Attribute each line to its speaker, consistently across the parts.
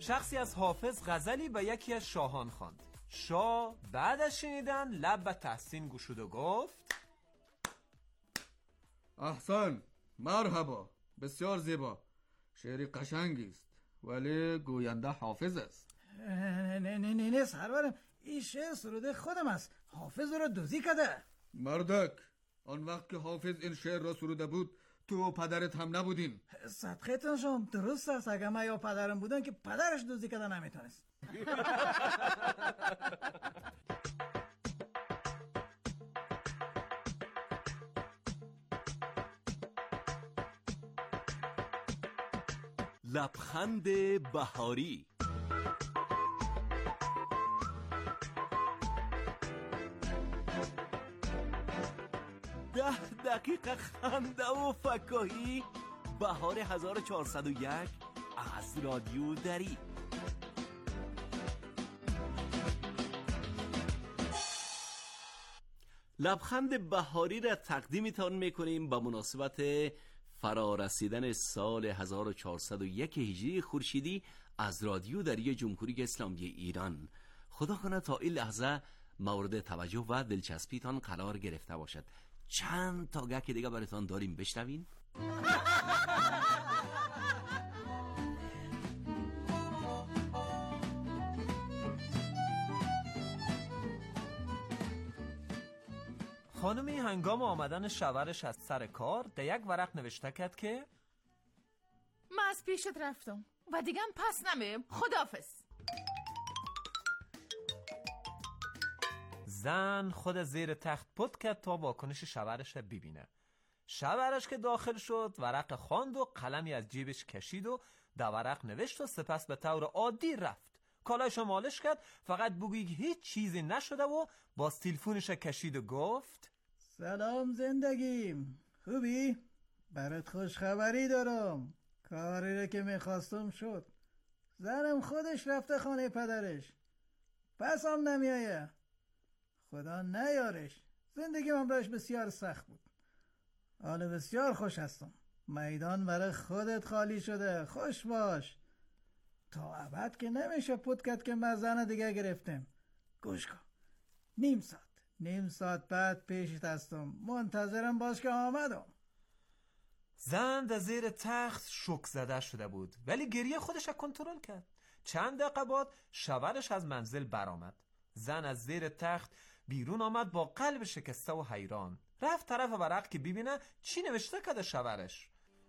Speaker 1: شخصی از حافظ غزلی به یکی از شاهان خواند. شاه بعد از شنیدن لب به تحسین گشود و گفت:
Speaker 2: احسن، مرحبا، بسیار زیبا. شعری قشنگی است، ولی گوینده حافظ است.
Speaker 3: نه سرورم، این شعر سروده خودم است. حافظ را دزدی کرده.
Speaker 2: مردک، آن وقت که حافظ این شعر را سروده بود تو و پدرت هم نبودین.
Speaker 3: صدقتون شم، درست است. اگه من یا پدرم بودن که پدرش دزدی کرده نمیتونست.
Speaker 4: لبخند بهاری. ده دقیقه خنده و فکاهی. بهار 1401 از رادیو دری. لبخند بهاری را تقدیمتان میکنیم با مناسبت فرارسیدن سال 1401 هجری خورشیدی از رادیو دری جمهوری اسلامی ایران. خدا کنه تا این لحظه مورد توجه و دلچسپیتان قرار گرفته باشد. چند تا گک دیگه براتون داریم، بشنوین.
Speaker 1: خانمی هنگام آمدن شوهرش از سر کار در یک ورق نوشته کرد که
Speaker 5: من از پیشت رفتم و دیگه پس نمیم. خداحافظ.
Speaker 1: زن خود زیر تخت پت کرد تا واکنش شوهرش ببینه. شوهرش که داخل شد ورق خواند و قلمی از جیبش کشید و در ورق نوشت و سپس به طور عادی رفت. کالایش مالش کرد، فقط بگویی هیچ چیزی نشده و باز تلفنش کشید و گفت:
Speaker 3: سلام زندگیم، خوبی؟ برات خوش خبری دارم. کاری را که میخواستم شد. زنم خودش رفته خانه پدرش، پس هم نمیایه. خدا نیارش. زندگی من براش بسیار سخت بود. حالا بسیار خوش هستم. میدان برای خودت خالی شده. خوش باش. تا ابد که نمیشه پودکت که من زن دیگه گرفتم. گوش کن. نیم ساعت بعد پیشت هستم. منتظرم باش که آمدم.
Speaker 1: زن در زیر تخت شوک زده شده بود، ولی گریه خودش را کنترل کرد. چند دقیقه بعد شوهرش از منزل برآمد. زن از زیر تخت بیرون آمد با قلب شکسته و حیران. رفت طرف ورق که ببینه چی نوشته کرده شوهرش.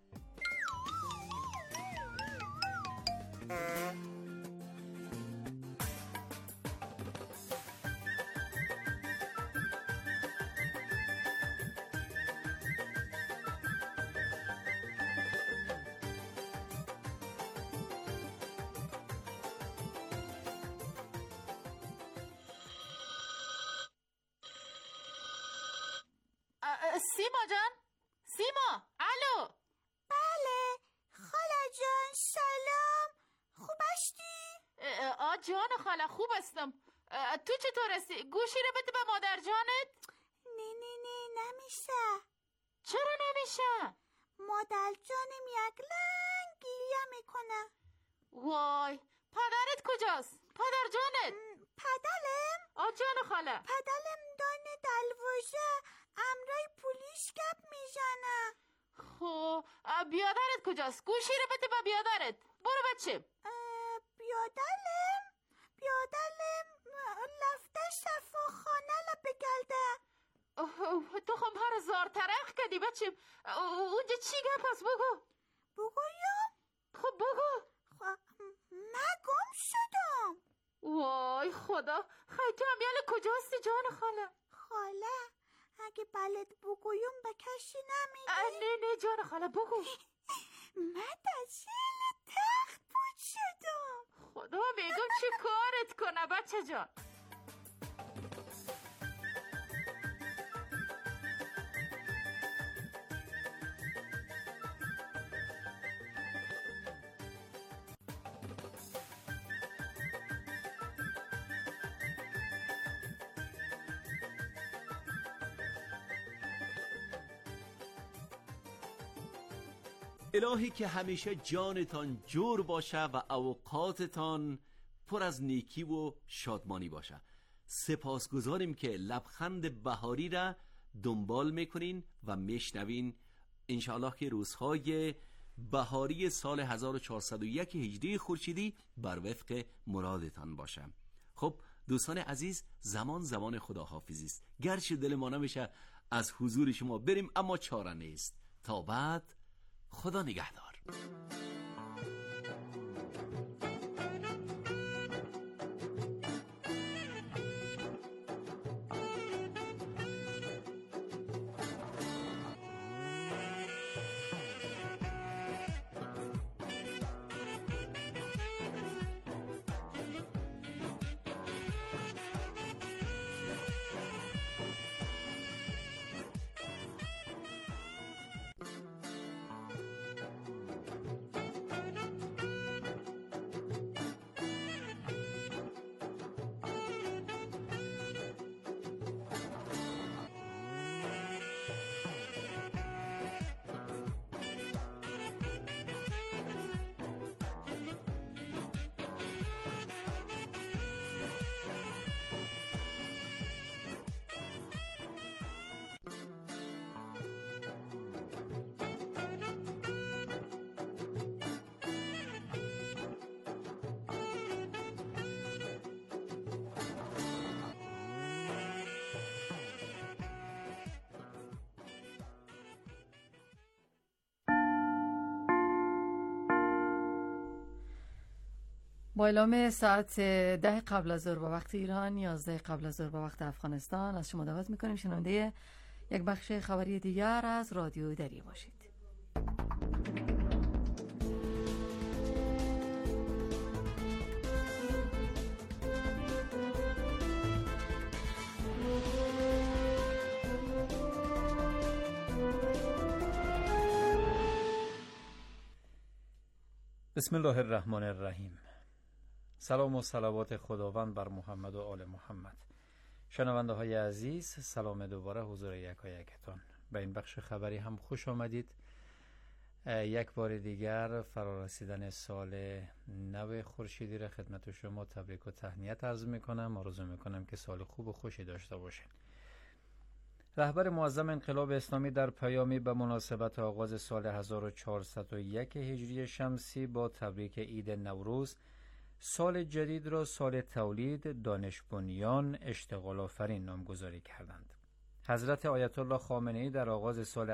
Speaker 5: سیما جان، سیما، الو.
Speaker 6: بله خاله جان، سلام. خوب هستی؟
Speaker 5: جان خاله خوب هستم. تو چطور هستی؟ گوشی رو بده به مادر جانت.
Speaker 6: نه نمیشه.
Speaker 5: چرا نمیشه؟
Speaker 6: مادر جانم یک لنگ گریه میکنه.
Speaker 5: وای، پدرت کجاست؟ پدر جانت؟
Speaker 6: پدرم؟
Speaker 5: جان خاله.
Speaker 6: پدرم دانه دلوژه امرای پولیس گپ میزنه.
Speaker 5: خب بیادرت کجاست؟ گوشی رو بده به بیادرت. برو بچه.
Speaker 6: بیادرم لفته شفاخانه لا بگلده.
Speaker 5: تو خب هر زار ترخ کردی بچه. اونجا چی گپ هست؟
Speaker 6: بگویم؟
Speaker 5: خب بگو.
Speaker 6: من گم شدم.
Speaker 5: وای خدا، خیلی تو هم یاله کجاستی جان خاله؟
Speaker 6: خاله اگه بلد بگویم به کسی نمیگی؟
Speaker 5: نه جان خاله بگو.
Speaker 6: من در زیر تخت بود شدم.
Speaker 5: خدا میگم چی کارت کنه بچه جان.
Speaker 4: الهی که همیشه جانتان جور باشه و اوقاتتان پر از نیکی و شادمانی باشه. سپاسگزاریم که لبخند بهاری را دنبال میکنین و میشنوین. انشاءالله که روزهای بهاری سال 1401 هجری خورشیدی بر وفق مرادتان باشه. خب دوستان عزیز، زمان خداحافظی است. گرچه دل ما نمیشه از حضور شما بریم، اما چاره نیست. تا بعد، خدا نگهدار.
Speaker 7: با اعلام ساعت 10 قبل از ظهر به وقت ایران، 11 قبل از ظهر به وقت افغانستان، از شما دعوت می‌کنیم شنونده یک بخش خبری دیگر از رادیو دریه باشید.
Speaker 8: بسم الله الرحمن الرحیم. سلام و صلوات خداوند بر محمد و آل محمد. شنونده های عزیز، سلام دوباره حضور یکایکتان. به این بخش خبری هم خوش آمدید. یک بار دیگر فرارسیدن سال نو خورشیدی را خدمت شما تبریک و تهنیت عرض میکنم. آرزو میکنم که سال خوب و خوشی داشته باشید. رهبر معظم انقلاب اسلامی در پیامی به مناسبت آغاز سال 1401 هجری شمسی با تبریک عید نوروز، سال جدید را سال تولید، دانش بنیان، اشتغال آفرین نامگذاری کردند. حضرت آیت الله خامنه‌ای در آغاز سال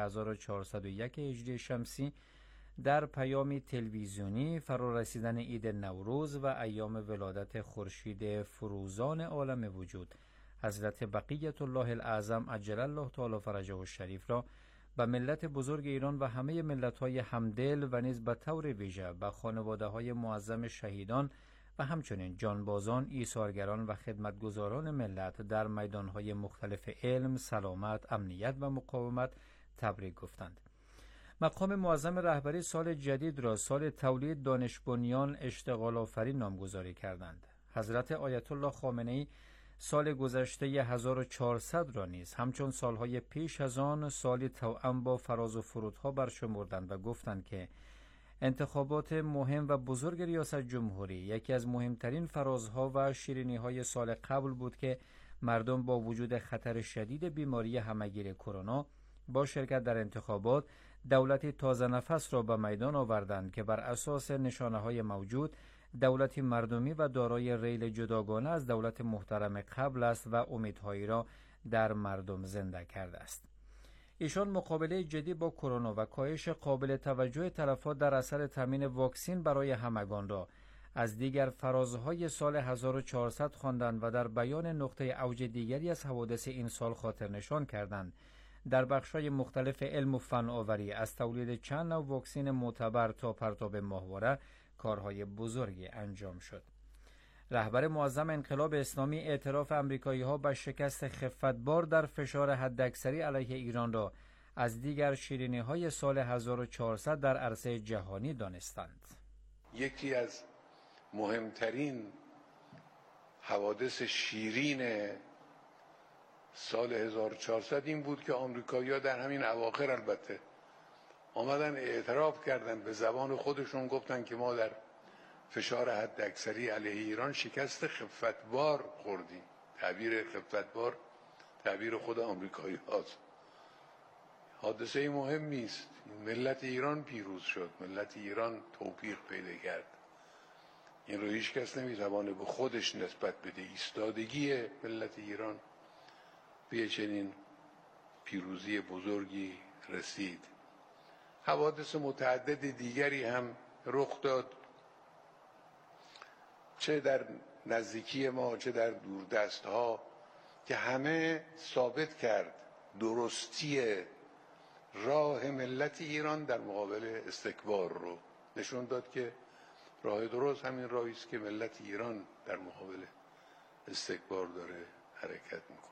Speaker 8: 1401 هجری شمسی در پیامی تلویزیونی فرارسیدن عید نوروز و ایام ولادت خورشید فروزان عالم وجود حضرت بقیت الله الاعظم عجل الله تعالی فرجه الشریف را به ملت بزرگ ایران و همه ملت‌های همدل و نیز به طور ویژه به خانواده‌های معظم شهیدان و همچنین جانبازان، ایثارگران و خدمتگزاران ملت در میدان‌های مختلف علم، سلامت، امنیت و مقاومت تبریک گفتند. مقام معظم رهبری سال جدید را سال تولید، دانش بنیان، اشتغال آفرین نامگذاری کردند. حضرت آیت الله خامنه‌ای سال گذشته 1400 را نیز همچون سالهای پیش از آن سالی توأم با فراز و فرودها برشمردند و گفتند که انتخابات مهم و بزرگ ریاست جمهوری یکی از مهمترین فرازها و شیرینی‌های سال قبل بود که مردم با وجود خطر شدید بیماری همه‌گیر کرونا با شرکت در انتخابات دولتی تازه نفس را به میدان آوردند که بر اساس نشانه‌های موجود دولتی مردمی و دارای ریل جداگانه از دولت محترم قبل است و امیدهایی را در مردم زنده کرده است. ایشان مقابله جدی با کرونا و کاهش قابل توجه تلفات در اثر تامین واکسن برای همگان را از دیگر فرازهای سال 1400 خواندند و در بیان نقطه اوج دیگری از حوادث این سال خاطر نشان کردند. در بخش‌های مختلف علم و فناوری از تولید چند نوع واکسن معتبر تا پرتاب ماهواره کارهای بزرگی انجام شد. رهبر معظم انقلاب اسلامی اعتراف امریکایی‌ها به شکست خفتبار در فشار حداکثری علیه ایران را از دیگر شیرینی‌های سال 1400 در عرصه جهانی دانستند.
Speaker 9: یکی از مهمترین حوادث شیرین سال 1400 این بود که آمریکایی‌ها در همین اواخر البته آمدن اعتراف کردن، به زبان خودشون گفتن که ما در فشار حد اکثری علیه ایران شکست خفتبار خوردیم. تعبیر خفتبار تعبیر خود آمریکایی هاست. حادثه مهمی است. ملت ایران پیروز شد، ملت ایران توفیق پیدا کرد. این رو هیچ کس نمیتوانه به خودش نسبت بده. ایستادگی ملت ایران به چنین پیروزی بزرگی رسید. حوادث متعدد دیگری هم رخ داد، چه در نزدیکی ما چه در دوردست ها، که همه ثابت کرد درستی راه ملت ایران در مقابل استکبار رو. نشون داد که راه درست همین راهی است که ملت ایران در مقابل استکبار داره حرکت میکنه.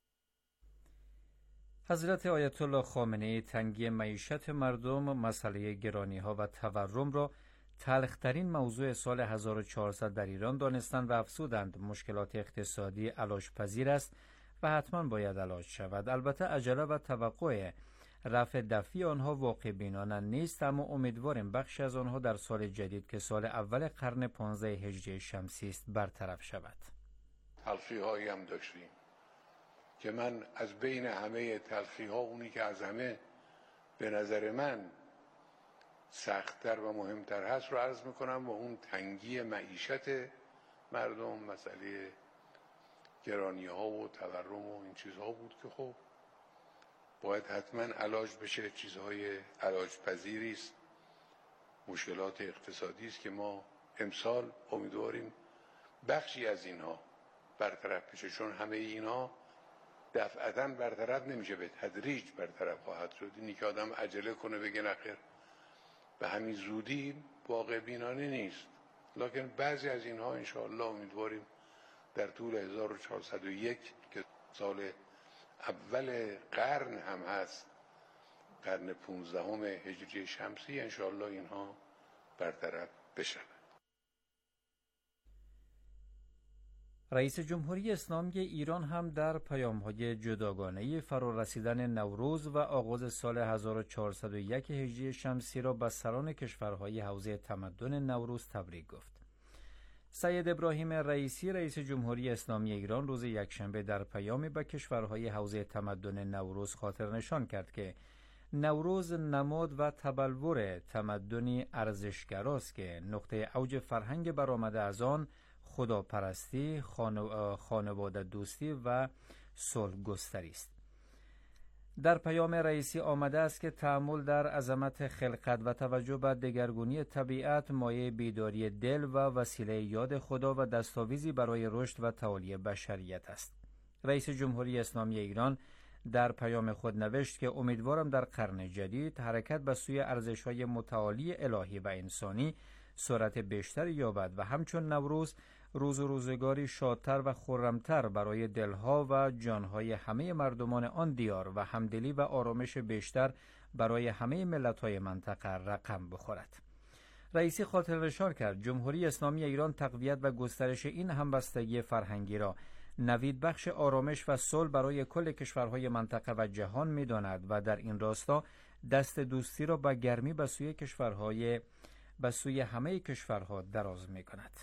Speaker 8: حضرت آیت الله خامنه‌ای تنگی معیشت مردم، مسئله گرانی‌ها و تورم را تلخ‌ترین موضوع سال 1400 در ایران دانستند و افزودند مشکلات اقتصادی علاج‌پذیر است و حتما باید علاج شود. البته عجله و توقع رفع دفعی آنها واقع بینانه نیست، اما امیدواریم بخشی از آنها در سال جدید که سال اول قرن 15 هجری شمسی است برطرف شود.
Speaker 9: تلخی‌هایی هم داشتیم که من از بین همه تلخی‌ها اونی که از همه به نظر من سخت‌تر و مهمتر هست رو عرض میکنم و اون تنگی معیشت مردم، مسئله گرانی‌ها و تورم و این چیزها بود که خب باید حتما علاج بشه. چیزهای علاج پذیری است، مشکلات اقتصادی است که ما امسال امیدواریم بخشی از اینها برطرف بشه، چون همه اینها دفعتاً برطرف نمیشه، به تدریج برطرف خواهد شد. اینی که آدم عجله کنه بگه نخیر به همین زودی واقع بینانه نیست، لکن بعضی از اینها انشاءالله امیدواریم در طول 1401 که سال اول قرن هم هست، قرن 15 هجری شمسی، انشاءالله اینها برطرف بشن.
Speaker 8: رئیس جمهوری اسلامی ایران هم در پیام‌های جداگانه فرارسیدن نوروز و آغاز سال 1401 هجری شمسی را به سران کشورهای حوزه تمدن نوروز تبریک گفت. سید ابراهیم رئیسی رئیس جمهوری اسلامی ایران روز یکشنبه در پیامی به کشورهای حوزه تمدن نوروز خاطر نشان کرد که نوروز نماد و تبلور تمدنی ارزشگراست که نقطه اوج فرهنگ برآمده از آن خداپرستی، خانواده دوستی و صلح گستری است. در پیام رئیسی آمده است که تأمل در عظمت خلقت و توجه به دگرگونی طبیعت مایه بیداری دل و وسیله یاد خدا و دستاویزی برای رشد و تعالی بشریت است. رئیس جمهوری اسلامی ایران در پیام خود نوشت که امیدوارم در قرن جدید حرکت به سوی ارزش‌های متعالی الهی و انسانی سرعت بیشتر یابد و همچون نوروز روز و روزگاری شادتر و خرمتر برای دلها و جانهای همه مردمان آن دیار و همدلی و آرامش بیشتر برای همه ملت‌های منطقه رقم بخورد. رئیسی خاطر نشان کرد جمهوری اسلامی ایران تقویت و گسترش این همبستگی فرهنگی را نوید بخش آرامش و صلح برای کل کشورهای منطقه و جهان می‌داند و در این راستا دست دوستی را با گرمی به سوی همه کشورها دراز می‌کند.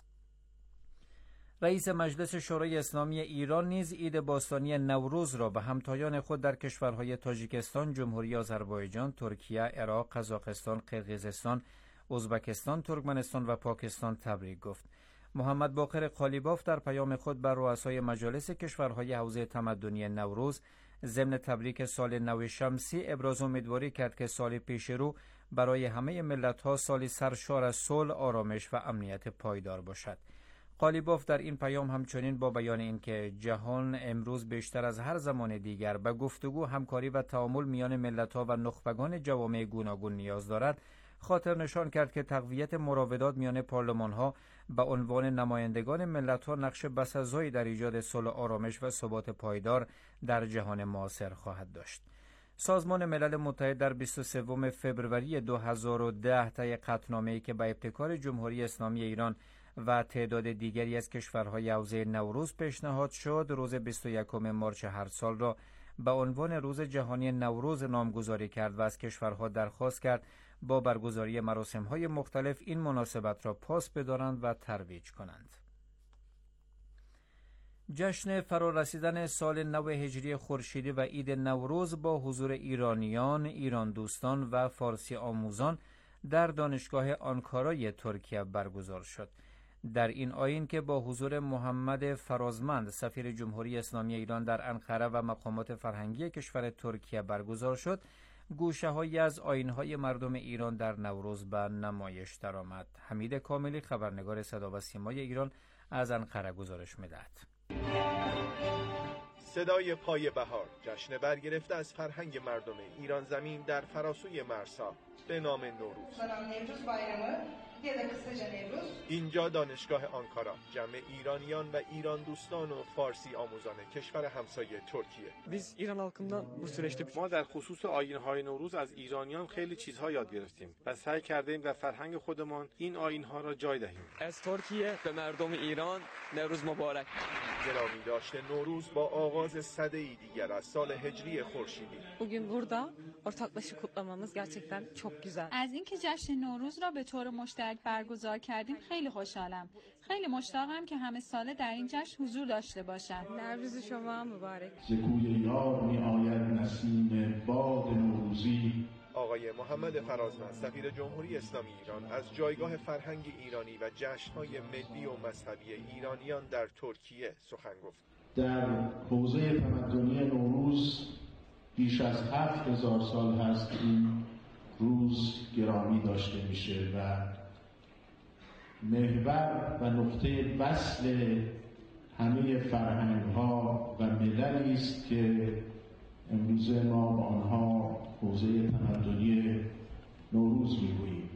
Speaker 8: رئیس مجلس شورای اسلامی ایران نیز عید باستانی نوروز را به همتایان خود در کشورهای تاجیکستان، جمهوری آذربایجان، ترکیه، عراق، قزاقستان، قرقیزستان، ازبکستان، ترکمنستان و پاکستان تبریک گفت. محمد باقر قالیباف در پیام خود بر رؤسای مجالس کشورهای حوزه تمدنی نوروز ضمن تبریک سال نو شمسی ابراز امیدواری کرد که سال پیش رو برای همه ملت‌ها سالی سرشار از صلح، آرامش و امنیت پایدار باشد. قالیباف در این پیام همچنین با بیان اینکه جهان امروز بیشتر از هر زمان دیگر به گفتگو، همکاری و تعامل میان ملت‌ها و نخبگان جوامع گوناگون نیاز دارد، خاطر نشان کرد که تقویت مراودات میان پارلمان‌ها به عنوان نمایندگان ملت‌ها نقش بسزایی در ایجاد صلح، آرامش و ثبات پایدار در جهان معاصر خواهد داشت. سازمان ملل متحد در 23 فوریه 2010 طی قطعنامه‌ای که به ابتکار جمهوری اسلامی ایران و تعداد دیگری از کشورهای حوزه نوروز پیشنهاد شد، روز 21 مارس هر سال را به عنوان روز جهانی نوروز نامگذاری کرد و از کشورها درخواست کرد با برگزاری مراسم‌های مختلف این مناسبت را پاس بدارند و ترویج کنند. جشن فرارسیدن سال نو هجری خورشیدی و عید نوروز با حضور ایرانیان، ایران دوستان و فارسی آموزان در دانشگاه آنکارای ترکیه برگزار شد. در این آیین که با حضور محمد فرازمند سفیر جمهوری اسلامی ایران در انقره و مقامات فرهنگی کشور ترکیه برگزار شد، گوشه‌هایی از آیین‌های مردم ایران در نوروز به نمایش درآمد. حمید کاملی، خبرنگار صدا و سیمای ایران، از انقره گزارش می‌دهد.
Speaker 10: صدای پای بهار، جشن برگرفته از فرهنگ مردم ایران زمین در فراسوی مرسا به نام نوروز. اینجا دانشگاه آنکارا جمع ایرانیان و ایران دوستان و فارسی آموزان کشور همسایه ترکیه.
Speaker 11: ما در خصوص آیین‌های نوروز از ایرانیان خیلی چیزها یاد گرفتیم و سعی کردیم در فرهنگ خودمان این آیین‌ها را جای دهیم.
Speaker 12: از ترکیه به مردم ایران نوروز مبارک.
Speaker 10: گرامی داشته نوروز با آغاز سده‌ای دیگر از سال هجری خورشیدی.
Speaker 13: Bugün burada ortaklaşa kutlamamız gerçekten çok güzel.
Speaker 14: از اینکه جشن نوروز را به طور مشترک برگزار کردیم خیلی خوشحالم. خیلی مشتاقم که همه ساله در این جشن حضور داشته باشم.
Speaker 13: نوروز شما مبارک.
Speaker 15: ز کوی یار می آید نسیم باد نوروزی.
Speaker 10: آقای محمد فرازمند سفیر جمهوری اسلامی ایران از جایگاه فرهنگ ایرانی و جشن‌های ملی و مذهبی ایرانیان در ترکیه سخن گفت.
Speaker 15: در حوزه تمدنی نوروز بیش از 7000 سال هست این روز گرامی داشته میشه و محور و نقطه وصل همه فرهنگ‌ها و مللی است که امروزه ما با آنها حوزه تمدنی نوروز میگوییم.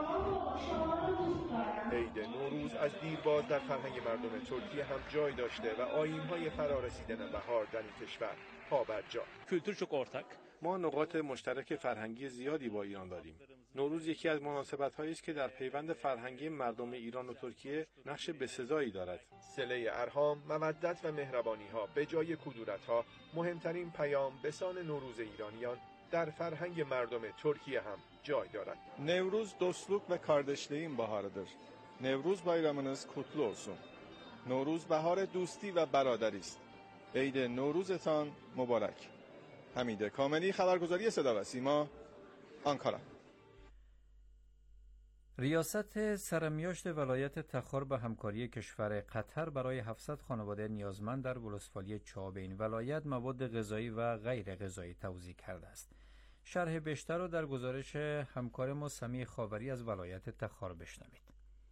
Speaker 10: عید نوروز از دیرباز در فرهنگ مردم ترکیه هم جای داشته و آیین‌های فرارسیدن بهار در این کشور پا بر جا.
Speaker 11: ما نقاط مشترک فرهنگی زیادی با ایران داریم. نوروز یکی از مناسبت‌هایی است که در پیوند فرهنگی مردم ایران و ترکیه نقش بسزایی دارد.
Speaker 10: صله ارحام، مودت و مهربانی‌ها به جای کدورت‌ها مهمترین پیام بسان نوروز ایرانیان در فرهنگ مردم Türkiye هم jay دارد.
Speaker 16: Nevruz dostluk ve kardeşliğin baharıdır. Nevruz bayramınız kutlu olsun. Nevruz bahar دوستی و برادری است. عید نوروزتان مبارک. حمید کاملی، خبرگزاری صدا و سیما، آنکارا.
Speaker 8: ریاست سرمیاشت ولایت تخار به همکاری کشور قطر برای 700 خانواده نیازمند در ولسوالی چاب این ولایت مواد غذایی و غیر غذایی توزیع کرده است. شرح بیشتر را در گزارش همکار ما سمیع خاوری از ولایت تخار بشنوید.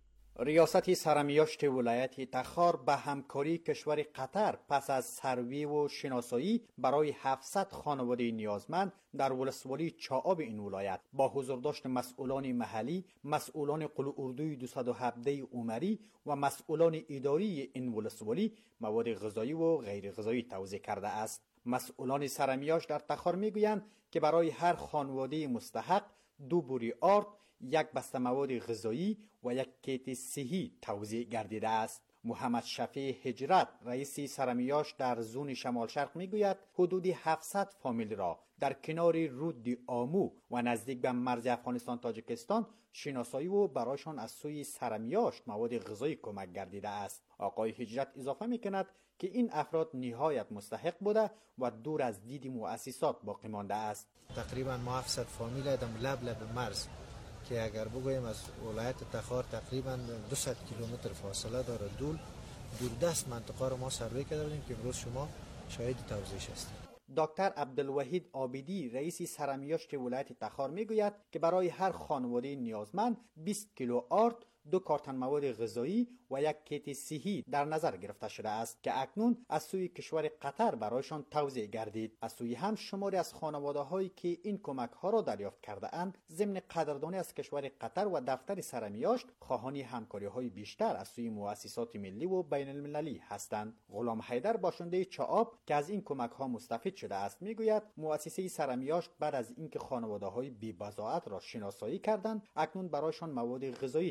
Speaker 17: ریاست سرمیاشت ولایت تخار به همکاری کشور قطر پس از سروی و شناسایی برای 700 خانواده نیازمند در ولسوالی چاب این ولایت با حضور داشت مسئولان محلی، مسئولان قلعه اردوی 217 عمری و مسئولان اداری این ولسوالی مواد غذایی و غیر غذایی توزیع کرده است. مسئولان سرمیاشت در تخار میگویند که برای هر خانواده مستحق 2 بوری آرد، 1 بسته مواد غذایی و 1 کیت صحی توزیع گردیده است. محمد شفیع هجرت رئیس سرمیاشت در زون شمال شرق میگوید حدود 700 فامیل را در کنار رود آمو و نزدیک به مرز افغانستان تاجیکستان شناسایی و برایشان از سوی سرمیاشت مواد غذایی کمک گردیده است. آقای هجرت اضافه میکند که این افراد نهایت مستحق بوده و دور از دید مؤسسات باقی مانده است.
Speaker 18: تقریبا ما 700 فامیل دم لب مرز که اگر بگوییم از ولایت تخار تقریبا 200 کیلومتر فاصله داره دوردست منطقه رو ما سروی کرده بودیم که امروز شما شاهد توضیحش هستید.
Speaker 17: دکتر عبدالوحید عابدی رئیس سرمیاشت ولایت تخار میگوید که برای هر خانواده نیازمند 20 کیلو آرد، 2 کارتن مواد غذایی و 1 کیت صحی در نظر گرفته شده است که اکنون از سوی کشور قطر برایشان توزیع گردید. از سوی هم شماری از خانواده هایی که این کمک ها را دریافت کرده اند ضمن قدردانی از کشور قطر و دفتر سرمیاشت خواهانی همکاری های بیشتر از سوی مؤسسات ملی و بین المللی هستند. غلام حیدر باشنده چاب که از این کمک ها مستفید شده است میگوید مؤسسه سرمیاشت بعد از اینکه خانواده های بی بضاعت را شناسایی کردند اکنون برایشان مواد غذایی توزیع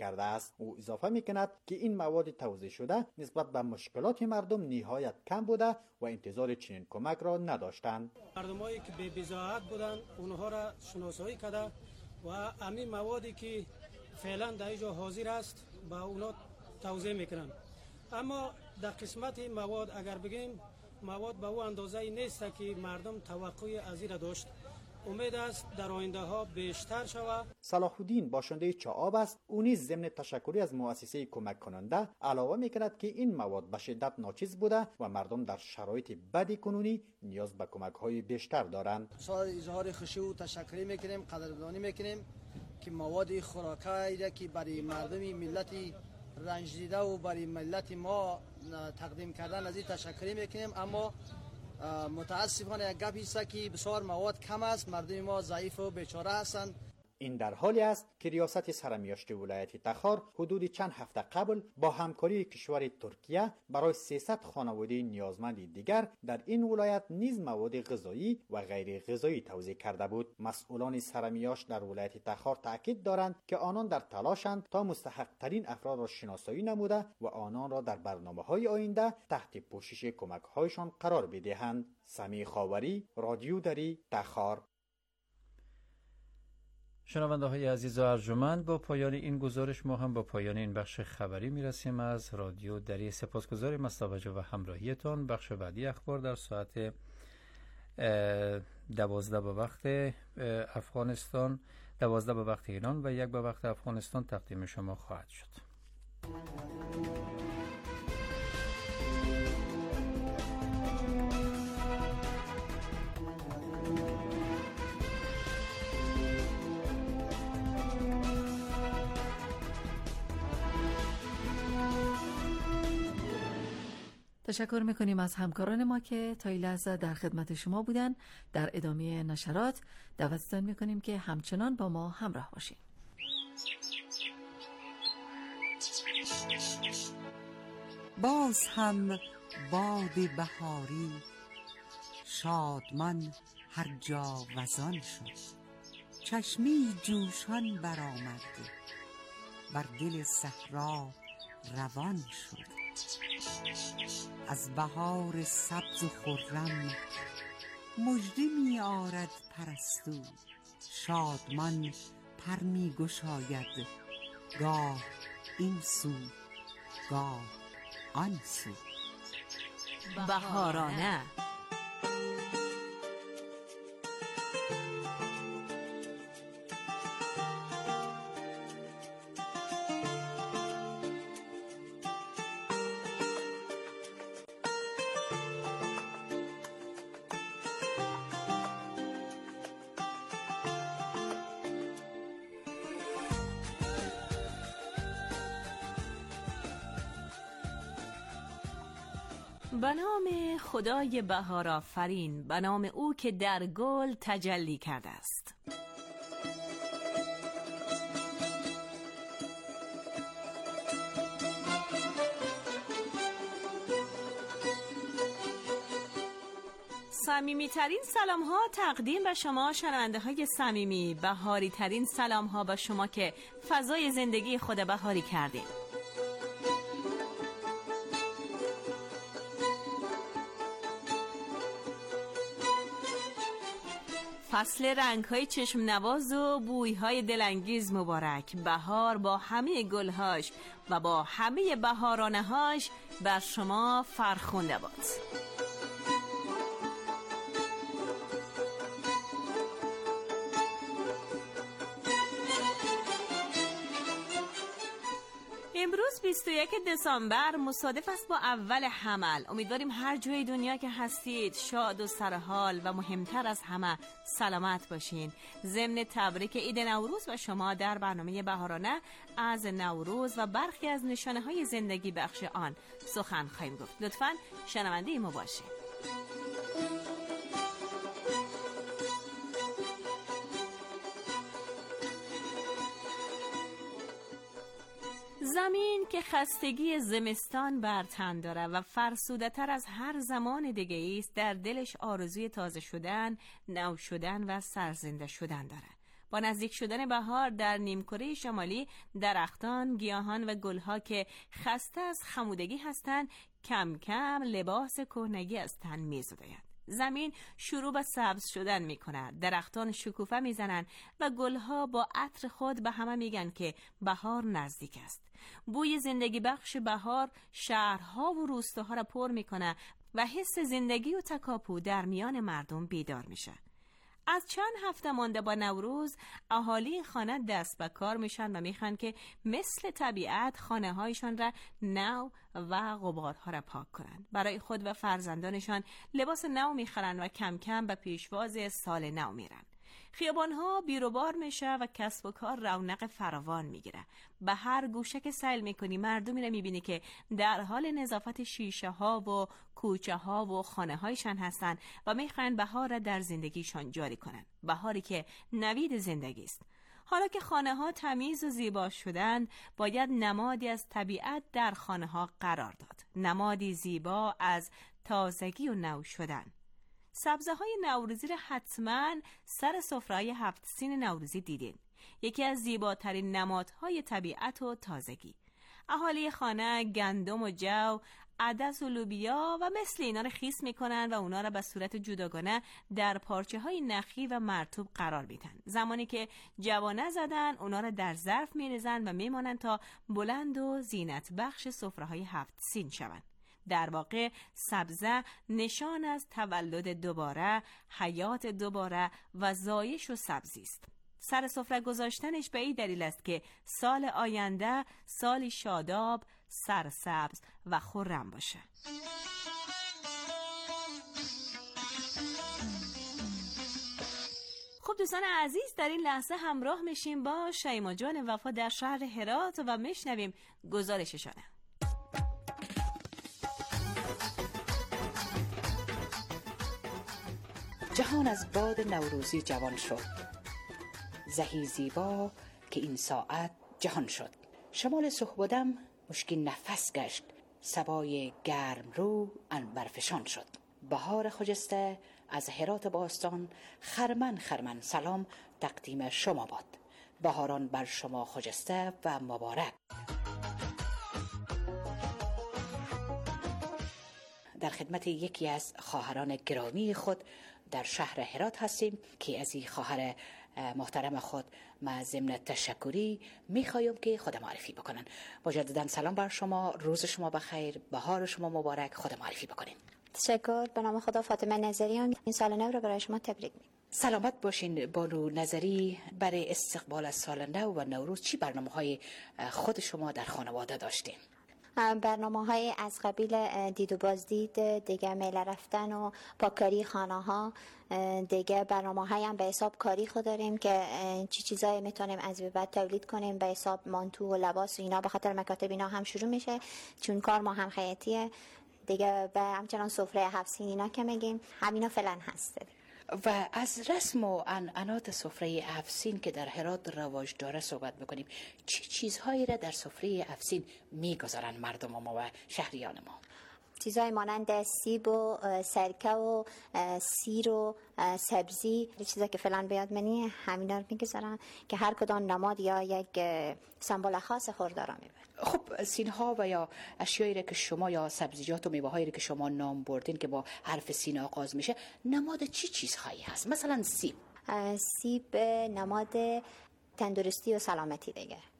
Speaker 17: کرده است. او اضافه میکند که این مواد توزیع شده نسبت به مشکلات مردم نهایت کم بوده و انتظار چنین کمک را نداشتند.
Speaker 19: مردمایی که به بضاعت بودن اونها را شناسایی کرده و همین موادی که فعلا در اینجا حاضر است با اونا توزیع میکنن. اما در قسمت مواد اگر بگیم مواد به او اندازه نیست که مردم توقع از این را داشت. امید است در آینده ها بیشتر شود.
Speaker 17: صلاح الدین باشنده چاآب است. او نیز ضمن تشکری از مؤسسه کمک کننده علاوه میکند که این مواد به شدت ناچیز بوده و مردم در شرایط بد کنونی نیاز به کمک های بیشتر دارند.
Speaker 20: اظهار خوشی و تشکر میکنیم، قدردانی میکنیم که مواد خوراکی که برای مردم ملت رنج دیده و برای ملت ما تقدیم کردن از این تشکر میکنیم. اما متاسفانه یک گپ است که بسیار مواد کم است، مردم ما ضعیف و بیچاره هستند.
Speaker 17: این در حالی است که ریاست سرمیاشت ولایت تخار حدود چند هفته قبل با همکاری کشور ترکیه برای 300 خانواده نیازمند دیگر در این ولایت نیز مواد غذایی و غیر غذایی توزیع کرده بود. مسئولان سرمیاشت در ولایت تخار تاکید دارند که آنان در تلاشند تا مستحق ترین افراد را شناسایی نموده و آنان را در برنامه‌های آینده تحت پوشش کمک‌هایشان قرار بدهند. سمیع خاوری، رادیو دری، تخار.
Speaker 8: شنونده های عزیز و ارجمند، با پایان این گزارش ما هم با پایان این بخش خبری میرسیم از رادیو دری. سپاسگزاریم از توجه و همراهیتان. بخش بعدی اخبار در ساعت 12 به وقت افغانستان، 12 به وقت ایران و 1 به وقت افغانستان تقدیم شما خواهد شد.
Speaker 7: تشکر میکنیم از همکاران ما که تا این لحظه در خدمت شما بودن. در ادامه نشرات دعوتتان میکنیم که همچنان با ما همراه باشید.
Speaker 21: باز هم باد بهاری شادمان هر جا وزان شد، چشمی جوشان برآمد بر دل صحرا روان شد. از بهار سبز و خرم مژده می آرد پرستو، شادمان پر می گشاید گاه این سو گاه آن سو.
Speaker 22: بهارانه به نام خدای بهار آفرین، به نام او که در گل تجلی کرده است. صمیمی ترین سلام ها تقدیم به شما شنونده های صمیمی، بهاری ترین سلام ها به شما که فضای زندگی خود بهاری کردین. فصل رنگ‌های چشم نواز و بوی‌های دلانگیز مبارک. بهار با همه گل‌هاش و با همه بهارانه‌هاش بر شما فرخنده باد. امروز 21 دسامبر مصادف است با اول حمل. امیدواریم هر جای دنیا که هستید شاد و سرحال و مهمتر از همه سلامت باشین. ضمن تبریک عید نوروز و شما در برنامه بهارانه از نوروز و برخی از نشانه‌های زندگی بخش آن سخن خواهیم گفت. لطفاً شنونده ما باشید. زمین که خستگی زمستان بر تن داره و فرسوده تر از هر زمان دیگه است، در دلش آرزوی تازه شدن، نو شدن و سرزنده شدن داره. با نزدیک شدن بهار در نیمکره شمالی درختان، گیاهان و گلها که خسته از خمودگی هستند کم کم لباس کهنگی از تن می‌زدند. زمین شروع به سبز شدن می کند، درختان شکوفه می زنند و گلها با عطر خود به همه میگن که بهار نزدیک است. بوی زندگی بخش بهار شهرها و روستاها را پر می کند و حس زندگی و تکاپو در میان مردم بیدار میشه. از چند هفته مانده با نوروز اهالی خانه دست به کار میشن و میخوان که مثل طبیعت خانه هایشان را نو و غبارها را پاک کنند. برای خود و فرزندانشان لباس نو میخرن و کم کم به پیشواز سال نو میرن. خیابانها بیروبار میشه و کسب و کار رونق فراوان میگیره. به هر گوشه که سیل میکنی مردمی رو میبینی که در حال نظافت شیشه ها و کوچه ها و خانه هایشان هستن و میخواین بهار را در زندگیشان جاری کنن. بهاری که نوید زندگی است. حالا که خانه ها تمیز و زیبا شدند باید نمادی از طبیعت در خانه ها قرار داد. نمادی زیبا از تازگی و نو شدن. سبزه های نوروزی را حتما سر سفره‌های 7 سین نوروزی دیدین. یکی از زیباترین نمادهای طبیعت و تازگی. اهالی خانه گندم و جو، عدس و لوبیا و مثل اینا رو خیس میکنن و اونا را به صورت جداگانه در پارچه های نخی و مرطوب قرار میدن. زمانی که جوانه زدن اونا را در ظرف میریزن و میمانن تا بلند و زینت بخش سفره‌های 7 سین شوند. در واقع سبزه نشان از تولد دوباره، حیات دوباره و زایش و سبزی است. سر سفره گذاشتنش به این دلیل است که سال آینده سالی شاداب، سرسبز و خرم باشه. خب دوستان عزیز، در این لحظه همراه میشیم با شیما جان وفا در شهر هرات و میشنویم گزارششانه.
Speaker 2: جهان از باد نوروزی جوان شد، زهی زیبا که این ساعت جهان شد. شمال صحبدم مشکین نفس گشت، سبای گرم رو عنبرفشان شد. بهار خجسته از هرات باستان، خرمن خرمن سلام تقدیم شما باد. بهاران بر شما خجسته و مبارک. در خدمت یکی از خواهران گرامی خود در شهر هرات هستیم که از این خواهر محترم خود ما ضمن تشکری میخوایم که خود معرفی بکنن. مجددا سلام بر شما، روز شما بخیر، بهار شما مبارک. خود معرفی بکنین.
Speaker 3: تشکر. به نام خدا فاطمه نظریان. این سال نو رو برای شما تبریک میگم.
Speaker 2: سلامت باشین بانو نظری. برای استقبال از سال نو و نوروز چی برنامه‌های خود شما در خانواده داشتین؟
Speaker 3: برنامه‌های از قبیل دید و بازدید، دیگه میله رفتن و پاککاری خانه ها، دیگه برنامه‌های هم به حساب کاری خود داریم که چی چیزایی میتونیم از بعد تولید کنیم به حساب مانتو و لباس و اینا. به خاطر مکاتب اینا هم شروع میشه چون کار ما هم خیاطیه دیگه. به همچنان سفره 7 سین اینا که میگیم همینا فعلا هست.
Speaker 2: و از رسم و عنعنات سفره 7 سین که در هرات رواج داره صحبت بکنیم. چه چیزهایی را در سفره 7 سین میگذارن مردم ما و شهریان ما؟
Speaker 3: چیزهای مانند سیب و سرکه و سیر و سبزی، چیزایی که فعلا بیاد منی همینا رو میگذارن که هر کدام نماد یا یک سمبل خاص خوردارا میبره.
Speaker 2: خب سینها و یا اشیایی را که شما یا سبزیجات و میوه‌هایی را که شما نام بردین که با حرف سین آغاز میشه، نماد چی چیزهایی هست؟ مثلا
Speaker 3: سیب نماد تندرستی و سلامتی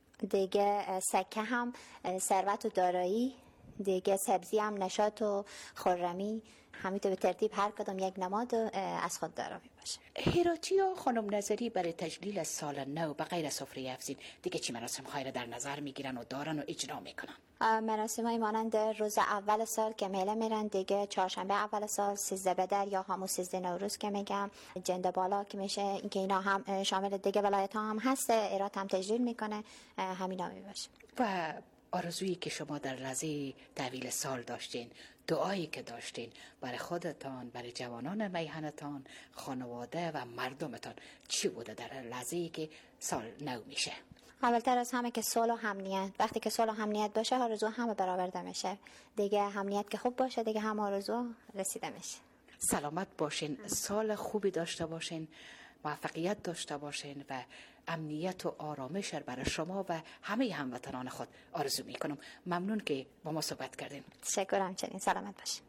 Speaker 3: دیگه سکه هم ثروت و دارایی، دیگه سبزی هم نشاط و خرمی. همینطور به ترتیب هر کدام یک نماد از خود داره میباشه.
Speaker 2: هراتی و خانم نظری برای تجلیل از سال نو به غیر سفره 7 سین دیگه چی مراسم خواهی در نظر میگیرن و دارن و اجرا میکنن؟
Speaker 3: مراسم های مانند روز اول سال که میله میرن، دیگه چهارشنبه اول سال، 13 بدر یا همون 13 نوروز که میگم، جنده بالا که میشه، اینکه اینا هم شامل دیگه ولایت ها هم هست، هرات هم تجلیل میکنه، همینا میباشه.
Speaker 2: و آرزویی که شما در لحظه تحویل سال داشتین، دعایی که داشتین برای خودتان، برای جوانان میهنتان، خانواده و مردمتان چی بوده در لحظه‌ای که سال نو میشه؟
Speaker 3: اولتر از همه که صلح و امنیت. وقتی که صلح و امنیت باشه آرزو همه برآورده میشه. دیگه امنیت که خوب باشه دیگه هم آرزو رسیده میشه.
Speaker 2: سلامت باشین، سال خوبی داشته باشین. موفقیت داشته باشین و امنیت و آرامش برای شما و همه هموطنان خود آرزو میکنم. ممنون که با ما صحبت کردین.
Speaker 3: تشکرم. چنین سلامت باشین.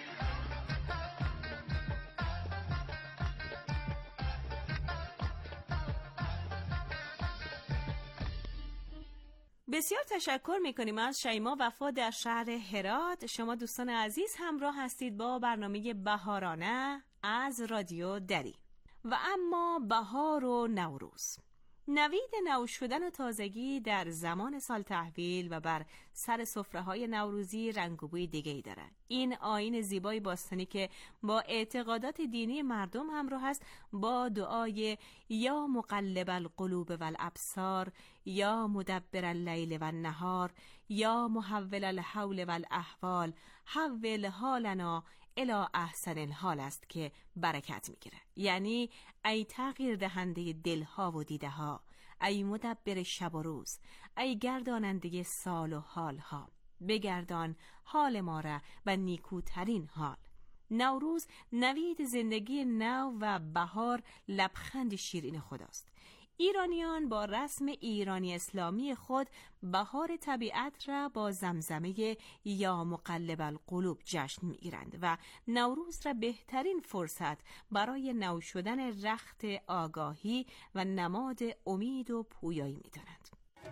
Speaker 22: بسیار تشکر میکنیم از شیما وفا در شهر هرات. شما دوستان عزیز همراه هستید با برنامه بهارانه از رادیو دری. و اما بهار و نوروز، نوید نو شدن و تازگی در زمان سال تحویل و بر سر سفره‌های نوروزی رنگ و بوی دیگه‌ای داره. این آیین زیبای باستانی که با اعتقادات دینی مردم همراه است، با دعای یا مقلب القلوب والابصار، یا مدبر اللیل والنهار، یا محول الحول والاحوال، حول حالنا الی احسن الحال است که برکت میگیره. یعنی ای تغییر دهنده دلها و دیده ها، ای مدبر شب و روز، ای گرداننده سال و حالها، بگردان حال ما را به نیکوترین حال. نوروز نوید زندگی نو و بهار لبخند شیرین خداست. ایرانیان با رسم ایرانی اسلامی خود بهار طبیعت را با زمزمه یا مقلب القلوب جشن می‌گیرند و نوروز را بهترین فرصت برای نو شدن رخت آگاهی و نماد امید و پویایی می‌دانند.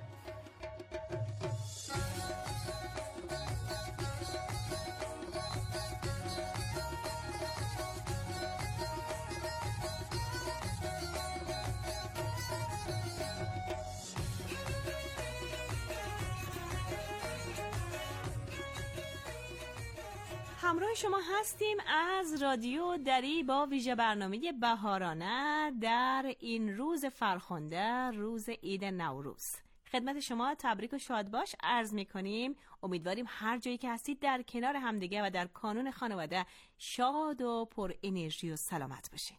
Speaker 22: همراه شما هستیم از رادیو دری با ویژه برنامه بهارانه در این روز فرخنده، روز عید نوروز. خدمت شما تبریک و شادباش عرض می‌کنیم. امیدواریم هر جایی که هستید در کنار همدیگه و در کانون خانواده شاد و پر انرژی و سلامت باشید.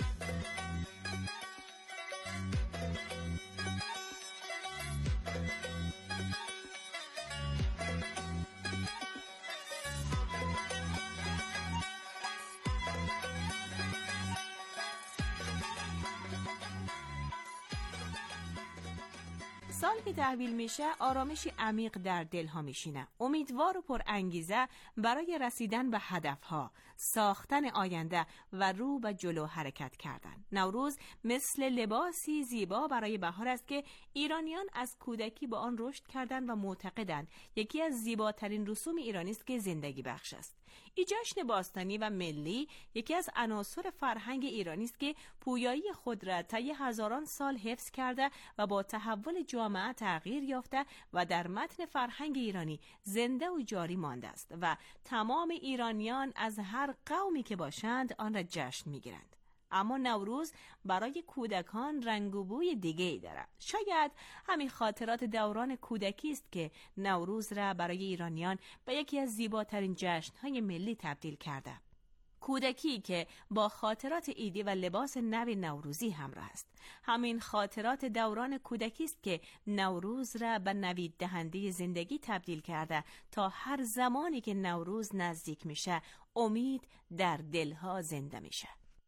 Speaker 22: سال که تحویل میشه آرامشی عمیق در دلها میشینه. امیدوار و پر انگیزه برای رسیدن به هدفها، ساختن آینده و رو به جلو حرکت کردن. نوروز مثل لباسی زیبا برای بهار است که ایرانیان از کودکی با آن رشد کردند و معتقدند یکی از زیباترین رسوم ایرانی است که زندگی بخش است. این جشن باستانی و ملی یکی از عناصر فرهنگ ایرانی است که پویایی خود را طی هزاران سال حفظ کرده و با تحول جامعه تغییر یافته و در متن فرهنگ ایرانی زنده و جاری مانده است و تمام ایرانیان از هر قومی که باشند آن را جشن می‌گیرند. اما نوروز برای کودکان رنگ و بوی دیگه‌ای دارد. شاید همین خاطرات دوران کودکی است که نوروز را برای ایرانیان به یکی از زیباترین جشن‌های ملی تبدیل کرده. کودکی که با خاطرات عیدی و لباس نو نوروزی همراه است. همین خاطرات دوران کودکی است که نوروز را به نوید دهنده زندگی تبدیل کرده تا هر زمانی که نوروز نزدیک میشه امید در دلها زنده میشه.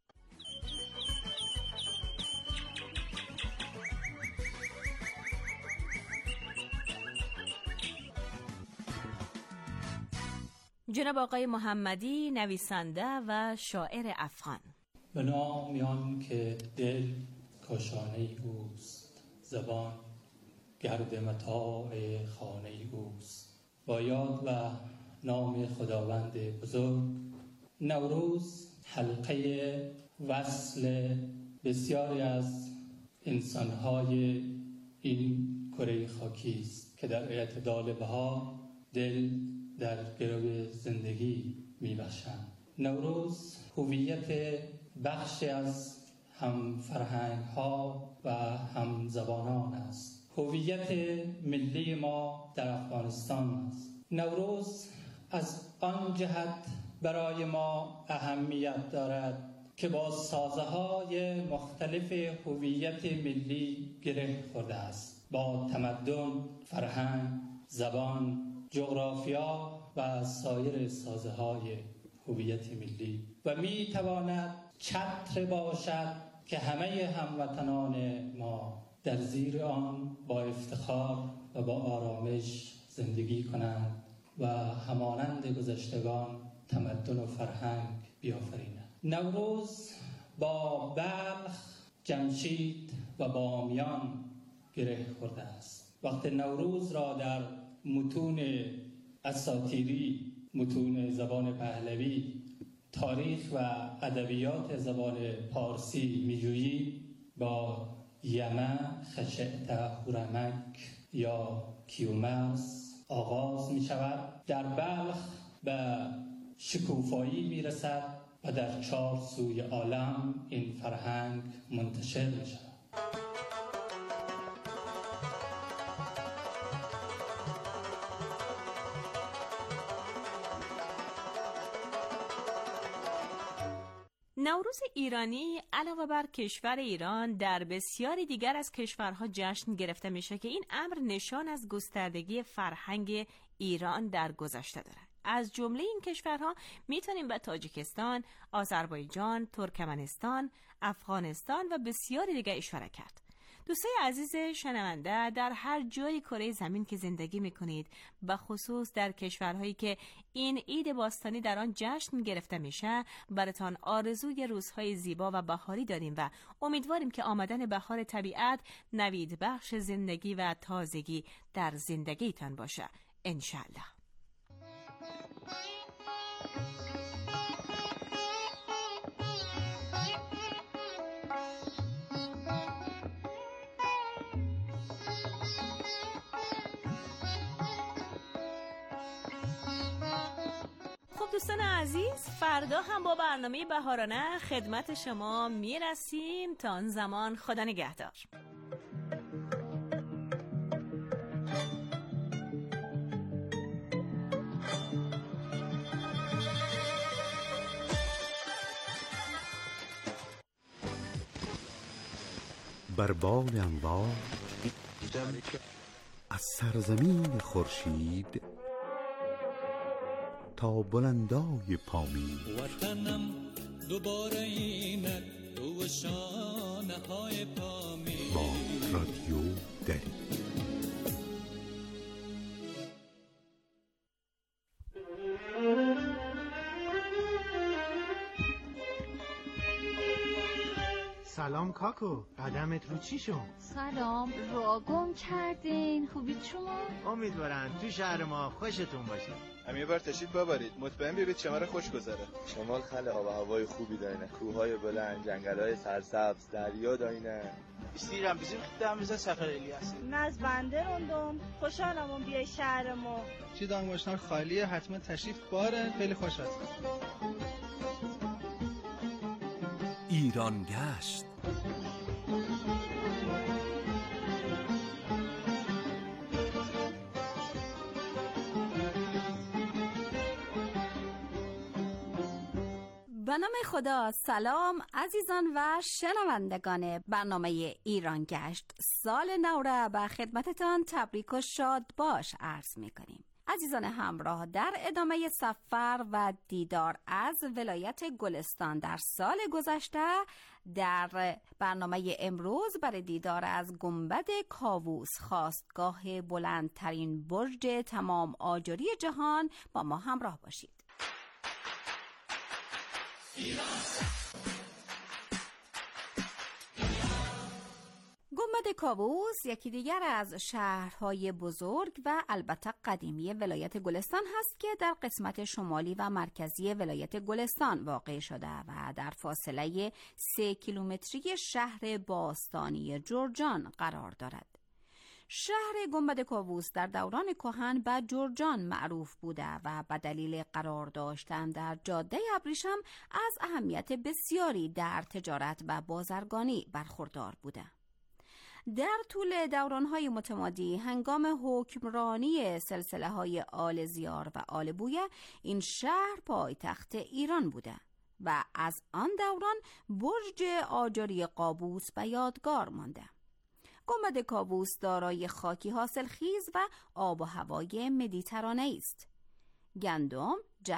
Speaker 22: جناب آقای محمدی، نویسنده و شاعر افغان.
Speaker 1: به نامیان که دل کاشانه اوست، زبان گرد متاع خانه اوست. با یاد و نام خداوند بزرگ، نوروز حلقه وصل بسیاری از انسان‌های این کره خاکی است که در اعتدال بهار دل در گرو زندگی می‌بخشند. نوروز هویت بخشی از هم فرهنگ‌ها و هم زبانان است. هویت ملی ما در افغانستان است. نوروز از آن جهت برای ما اهمیت دارد که با سازه‌های مختلف هویت ملی گره خورده است. با تمدن، فرهنگ، زبان، جغرافیا و سایر سازه‌های هویت ملی و می‌تواند چتر باشد که همه هموطنان ما در زیر آن با افتخار و با آرامش زندگی کنند و همانند گذشتگان تمدن و فرهنگ بیافرینند. نوروز با بلخ، جمشید و بامیان گره خورده است. وقتی نوروز را در متون اساطیری، متون زبان پهلوی، تاریخ و ادبیات زبان پارسی میجویی، با یمه، خشعت، هورمک یا کیومرث آغاز می شود. در بلخ به شکوفایی می رسد و در 4 سوی عالم این فرهنگ منتشر می شود.
Speaker 22: نوروز ایرانی علاوه بر کشور ایران در بسیاری دیگر از کشورها جشن گرفته میشه که این امر نشان از گستردگی فرهنگ ایران در گذشته داره. از جمله این کشورها میتونیم به تاجیکستان، آذربایجان، ترکمنستان، افغانستان و بسیاری دیگه اشاره کرد. دوستای عزیز شنونده، در هر جای کره زمین که زندگی میکنید، به خصوص در کشورهایی که این عید باستانی در آن جشن گرفته میشه، براتان آرزوی روزهای زیبا و بهاری داریم و امیدواریم که آمدن بهار طبیعت نوید بخش زندگی و تازگی در زندگیتان باشه انشالله. دوستان عزیز، فردا هم با برنامه بهارانه خدمت شما میرسیم. تا آن زمان خدا نگهدار.
Speaker 5: بر بال انوار از سرزمین خورشید تا بلندای پامین،
Speaker 6: وطنم دوباره اینک رو شانه های پامین.
Speaker 5: با رادیو دری.
Speaker 23: سلام کاکو، قدمت رو چی شد؟
Speaker 24: سلام، را گم کردین. خوبید شما؟
Speaker 23: امیدوارم تو شهر ما خوشتون باشه.
Speaker 25: هم یه بار تشریف ببرید، مطمئن بیارید شمال خوش گذره.
Speaker 26: شمال خیلی آب و هوای خوبی دارینه، کوههای بلند، جنگل‌های سرسبز، دریا دارینه.
Speaker 27: استیرم bizim gittiğimizde Səfər eləyəsiniz.
Speaker 28: از بنده روندم، خوشحالم بیای شهر ما.
Speaker 27: چی دانگوشنار خالیه، حتما تشریف باره، خیلی خوش هستم.
Speaker 5: ایران گشت.
Speaker 22: به نام خدا. سلام عزیزان و شنوندگان برنامه ایران گشت. سال نو را به خدمتتان تبریک و شاد باش عرض می‌کنیم. عزیزان همراه، در ادامه سفر و دیدار از ولایت گلستان در سال گذشته، در برنامه امروز برای دیدار از گنبد کاووس، خاستگاه بلندترین برج تمام آجری جهان، با ما همراه باشید. گنبد کاووس یکی دیگر از شهرهای بزرگ و البته قدیمی ولایت گلستان هست که در قسمت شمالی و مرکزی ولایت گلستان واقع شده و در فاصله 3 کیلومتری شهر باستانی جرجان قرار دارد. شهر گنبد کاووس در دوران کهن به جرجان معروف بوده و به دلیل قرار داشتن در جاده ابریشم از اهمیت بسیاری در تجارت و بازرگانی برخوردار بوده. در طول دورانهای متمادی هنگام حکمرانی سلسله‌های آل زیار و آل بویه، این شهر پایتخت ایران بوده و از آن دوران برج آجری قابوس به یادگار مانده. گنبد کاووس دارای خاکی حاصلخیز و آب و هوای مدیترانه‌ای است. گندم، جو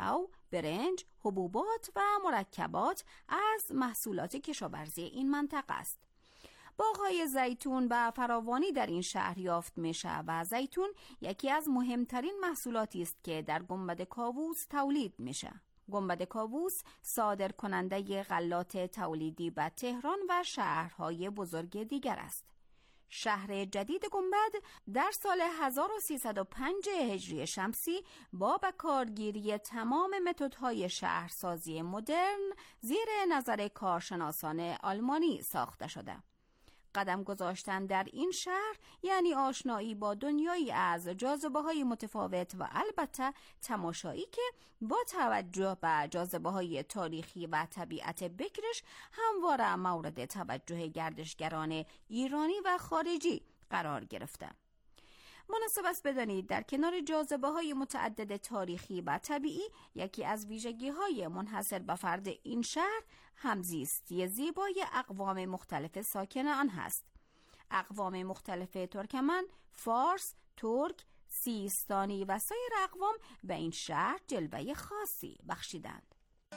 Speaker 4: برنج، حبوبات و مرکبات از محصولات کشاورزی این منطقه است. باغ‌های زیتون به فراوانی در این شهر یافت میشه و زیتون یکی از مهمترین محصولاتی است که در گنبد کاووس تولید میشه. گنبد کاووس صادر کننده غلات تولیدی به تهران و شهرهای بزرگ دیگر است. شهر جدید گنبد در سال 1305 هجری شمسی با به کارگیری تمام متدهای شهرسازی مدرن زیر نظر کارشناسان آلمانی ساخته شده. قدم گذاشتن در این شهر یعنی آشنایی با دنیایی از جاذبه‌های متفاوت و البته تماشایی که با توجه به جاذبه‌های تاریخی و طبیعت بکرش همواره مورد توجه گردشگران ایرانی و خارجی قرار گرفته. مناسب است بدانید در کنار جاذبه‌های متعدد تاریخی و طبیعی یکی از ویژگی‌های منحصر به فرد این شهر همزیستی زیبای اقوام مختلف ساکن آن هست. اقوام مختلف ترکمن، فارس، ترک، سیستانی و سایر اقوام به این شهر جلوه خاصی بخشیدند.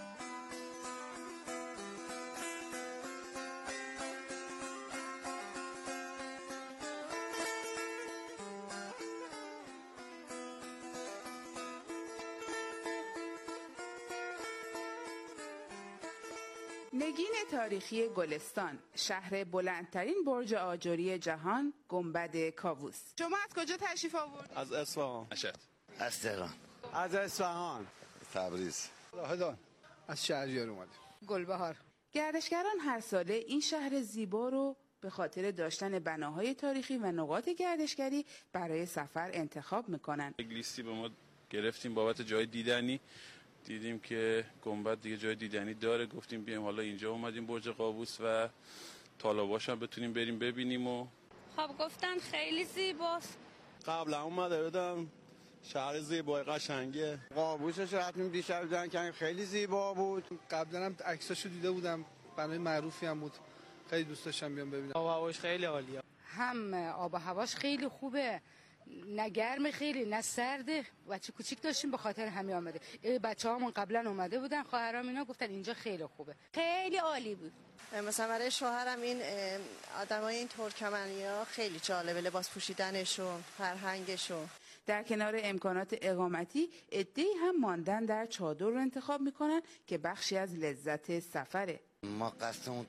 Speaker 9: نگین تاریخی گلستان، شهر بلندترین برج آجری جهان، گنبد کاووس. شما از کجا تشریف آورد؟
Speaker 10: از اصفهان.
Speaker 11: از تهران.
Speaker 10: از اصفهان.
Speaker 11: تبریز.
Speaker 10: لاهدان. از شهریار اومدیم.
Speaker 9: گلبهار. گردشگران هر ساله این شهر زیبا رو به خاطر داشتن بناهای تاریخی و نقاط گردشگری برای سفر انتخاب میکنن.
Speaker 10: یک لیستی به ما گرفتیم بابت جای دیدنی. دیدیم که گنبد دیگه جای دیدنی داره، گفتیم بیایم حالا اینجا اومدیم برج قابوس و تالاباش هم بتونیم بریم ببینیم. و
Speaker 12: خب گفتن خیلی زیباست.
Speaker 10: قبلا اومده بودم، شهر زیبای قشنگه. قابوسش رفتیم دیشب دیدن که خیلی زیبا بود.
Speaker 27: قبلا هم عکساشو دیده بودم، بنای معروفی هم بود، خیلی دوست داشتم بیام ببینم.
Speaker 10: آب و هواش خیلی عالیه.
Speaker 13: هم آب و هواش خیلی خوبه، نه گرم خیلی نه سرده. بچه کوچیک داشتیم به خاطر همین آمده. بچه‌هامون قبلا اومده بودن، خواهرام اینا گفتن اینجا خیلی خوبه. خیلی عالی بود.
Speaker 14: مثلا برای شوهرم این آدمای این ترکمنی‌ها خیلی جالبه، لباس پوشیدنشون، فرهنگشون.
Speaker 9: در کنار امکانات اقامتی، عده‌ای هم ماندن در چادر رو انتخاب میکنن که بخشی از لذت سفره.
Speaker 11: ما قصدمون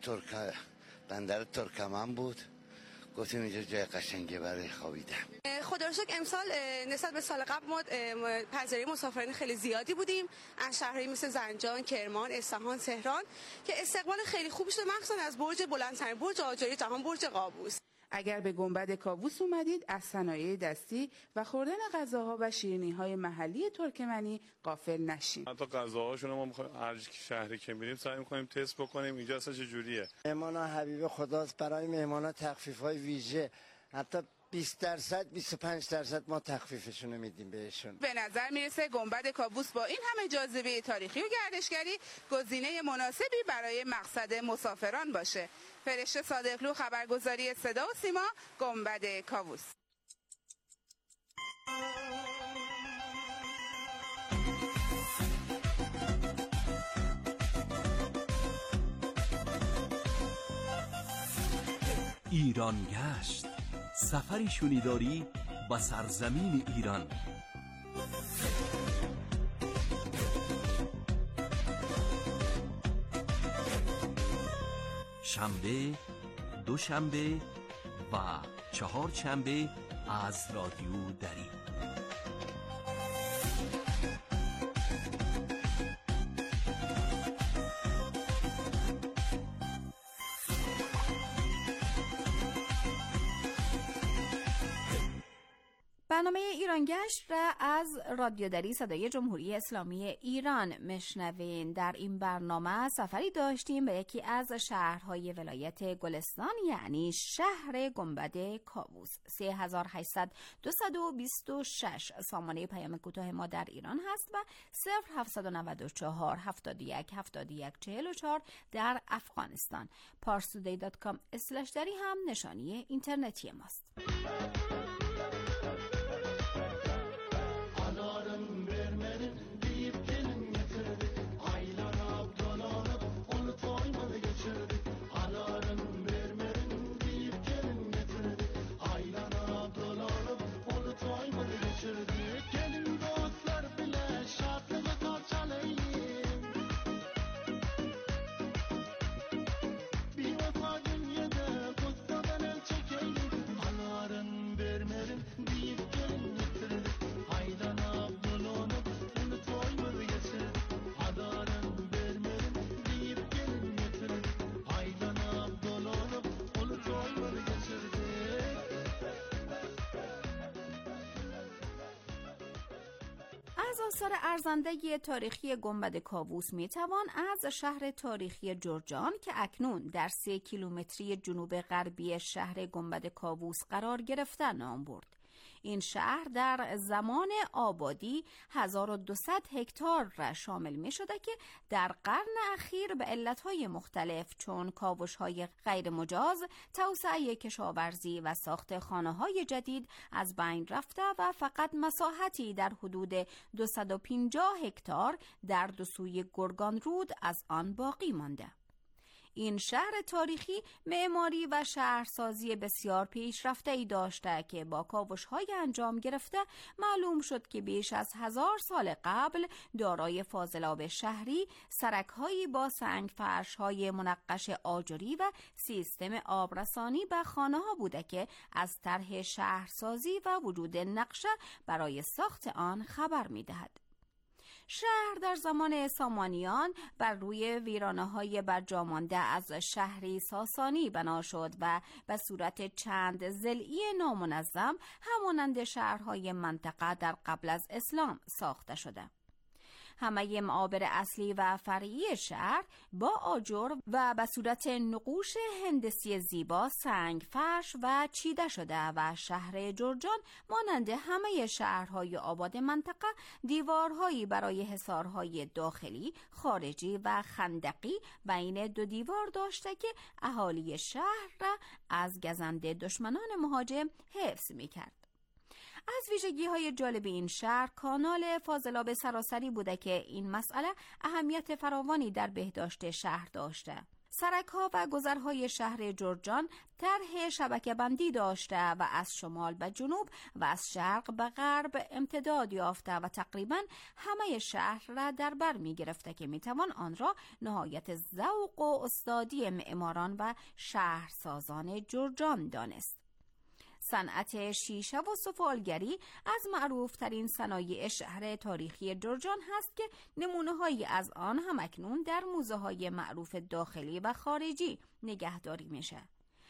Speaker 11: بندر ترکمن بود، گفتیم اینجا جای قشنگه برای خوابیدن.
Speaker 14: خدا رو شکر امسال نسبت به سال قبل ما پذیرای مسافرین خیلی زیادی بودیم از شهرهایی مثل زنجان، کرمان، اصفهان، تهران که استقبال خیلی خوبی شده، مخصوصا از برج بلندترین برج آجری جهان، برج قابوس.
Speaker 9: اگر به گنبد کاووس اومدید از صنایع دستی و خوردن غذاها و شیرینی‌های محلی ترکمنی غافل نشید.
Speaker 10: حتی غذاهاشون ما می‌خوایم هر شهری که میریم سعی می‌کنیم تست بکنیم اینجا اصلا چه جوریه.
Speaker 11: مهمانا حبیب خداست، برای مهمانا تخفیف‌های ویژه، حتی 20% 25% ما تخفیفشون میدیم بهشون.
Speaker 9: به نظر میرسه گنبد کاووس با این همه جاذبه تاریخی و گردشگری گزینه مناسبی برای مقصد مسافران باشه. فرشته صادقلو، خبرگزاری صدا و سیما، گنبد کاووس.
Speaker 5: ایران گشت، سفری شنیداری به سرزمین ایران. شنبه، دوشنبه و چهارشنبه از رادیو دری.
Speaker 4: برنامه ایران گشت را از رادیو دری صدای جمهوری اسلامی ایران مشنوین. در این برنامه سفری داشتیم به یکی از شهرهای ولایت گلستان، یعنی شهر گنبد کاووس. 3800-226 سامانه پیام کوتاه ما در ایران هست و 0794-71-71-44 در افغانستان. parstoday.com/dari هم نشانی اینترنتی ماست. آثار ارزنده تاریخی گنبد کاووس میتوان از شهر تاریخی جرجان که اکنون در 3 کیلومتری جنوب غربی شهر گنبد کاووس قرار گرفته نام برد. این شهر در زمان آبادی 1200 هکتار را شامل می شده که در قرن اخیر به علتهای مختلف چون کاوش‌های غیر مجاز، توسعه کشاورزی و ساخت خانه‌های جدید از بین رفته و فقط مساحتی در حدود 250 هکتار در دو سوی گرگان رود از آن باقی مانده. این شهر تاریخی معماری و شهرسازی بسیار پیشرفته‌ای داشته که با کاوش‌های انجام گرفته معلوم شد که بیش از 1000 سال قبل دارای فاضلاب شهری، سرک‌هایی با سنگ فرش‌های منقش آجری و سیستم آبرسانی به خانه‌ها بوده که از طرح شهرسازی و وجود نقشه برای ساخت آن خبر می‌دهد. شهر در زمان سامانیان بر روی ویرانه‌های برجامانده از شهری ساسانی بنا شد و به صورت چند ضلعی نامنظم همانند شهرهای منطقه در قبل از اسلام ساخته شده. همه معابر اصلی و فرعی شهر با آجر و به صورت نقوش هندسی زیبا سنگ فرش و چیده شده و شهر جرجان مانند همه شهرهای آباد منطقه دیوارهایی برای حصارهای داخلی، خارجی و خندقی بین دو دیوار داشته که اهالی شهر را از گزند دشمنان مهاجم حفظ می‌کرد. از ویژگی‌های جالب این شهر کانال فاضلاب سراسری بوده که این مسئله اهمیت فراوانی در بهداشت شهر داشته. سرک‌ها و گذرهای شهر جرجان طرح شبکه بندی داشته و از شمال به جنوب و از شرق به غرب امتداد یافته و تقریباً همه شهر را در بر می‌گرفته که می‌توان آن را نهایت ذوق و استادی معماران و شهرسازان جرجان دانست. صنعت شیشه و سفالگری از معروفترین صنایع شهر تاریخی جرجان هست که نمونه‌هایی از آن هم اکنون در موزه‌های معروف داخلی و خارجی نگهداری میشه.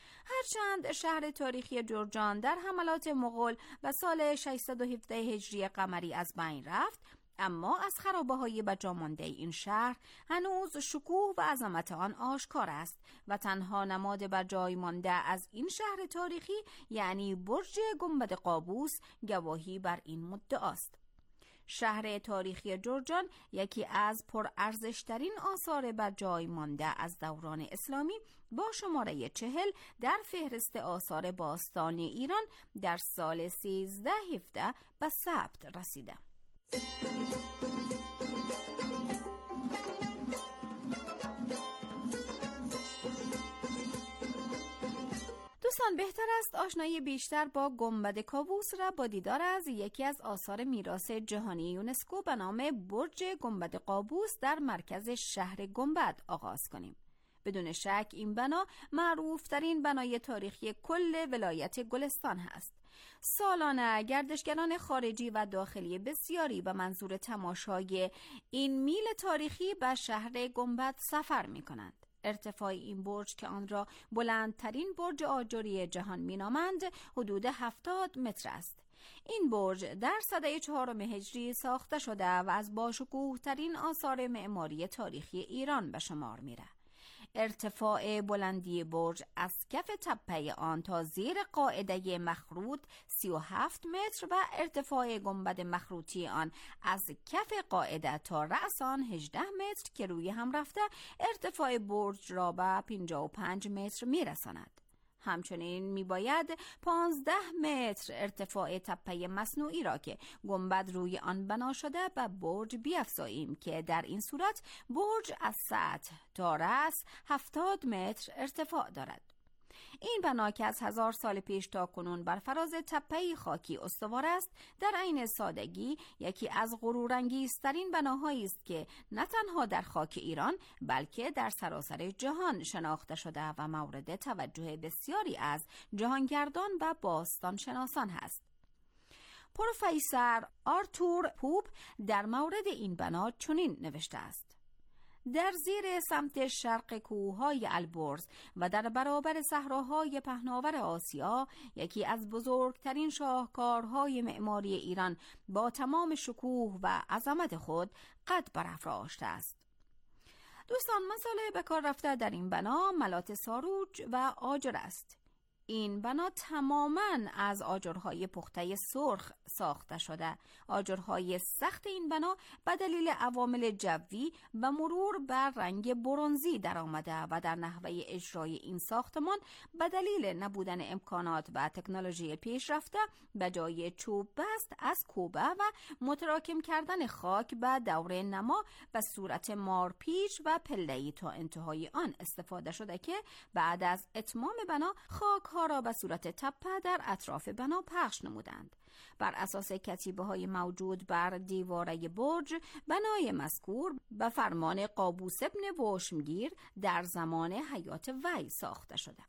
Speaker 4: هرچند شهر تاریخی جرجان در حملات مغول و سال 617 هجری قمری از بین رفت، اما از خرابه‌های بجامانده این شهر هنوز شکوه و عظمت آن آشکار است و تنها نماد بر جای مانده از این شهر تاریخی یعنی برج گنبد قابوس گواهی بر این مدعاست. شهر تاریخی جرجان یکی از پرارزش‌ترین آثار بر جای مانده از دوران اسلامی با شماره 40 در فهرست آثار باستانی ایران در سال 1317 به ثبت رسیده. دوستان، بهتر است آشنایی بیشتر با گنبد کاووس را با دیدار از یکی از آثار میراث جهانی یونسکو به نام برج گنبد قابوس در مرکز شهر گنبد آغاز کنیم. بدون شک این بنا معروفترین بنای تاریخی کل ولایت گلستان هست. سالانه گردشگران خارجی و داخلی بسیاری به منظور تماشای این میل تاریخی به شهر گنبد سفر می کنند. ارتفاع این برج که آن را بلندترین برج آجری جهان مینامند حدود 70 متر است. این برج در سده 4 هجری ساخته شده و از باشکوه‌ترین آثار معماری تاریخی ایران به شمار میره. ارتفاع بلندی برج از کف تپه آن تا زیر قاعده مخروط 37 متر و ارتفاع گنبد مخروطی آن از کف قاعده تا رأس آن 18 متر که روی هم رفته ارتفاع برج را به 55 متر میرساند. همچنین میباید 15 متر ارتفاع تپه مصنوعی را که گنبد روی آن بنا شده به برج بیفزاییم که در این صورت برج از سطح تا رأس 70 متر ارتفاع دارد. این بنا که از 1000 سال پیش تا کنون بر فراز تپه‌ای خاکی استوار است، در عین سادگی یکی از غرورانگیزترین بناهایی است که نه تنها در خاک ایران بلکه در سراسر جهان شناخته شده و مورد توجه بسیاری از جهانگردان و باستان شناسان هست. پروفسور آرتور پوپ در مورد این بنا چنین نوشته است: در زیر سمت شرق کوههای البرز و در برابر صحراهای پهناور آسیا، یکی از بزرگترین شاهکارهای معماری ایران با تمام شکوه و عظمت خود قد برافراشته است. دوستان، مسئله به کار رفته در این بنا ملات ساروج و آجر است. این بنا تماماً از آجرهای پخته سرخ ساخته شده. آجرهای سخت این بنا به دلیل عوامل جوی و مرور بر رنگ برنزی در آمده و در نحوه اجرای این ساختمان به دلیل نبودن امکانات و تکنولوژی پیشرفته به جای چوب بست از کوبه و متراکم کردن خاک به دوره نما و صورت مارپیچ و پله‌ای تا انتهای آن استفاده شده که بعد از اتمام بنا خاک ها را به صورت تپه در اطراف بنا پخش نمودند. بر اساس کتیبه‌های موجود بر دیواره برج، بنای مذکور به فرمان قابوس ابن وشمگیر در زمان حیات وی ساخته شده.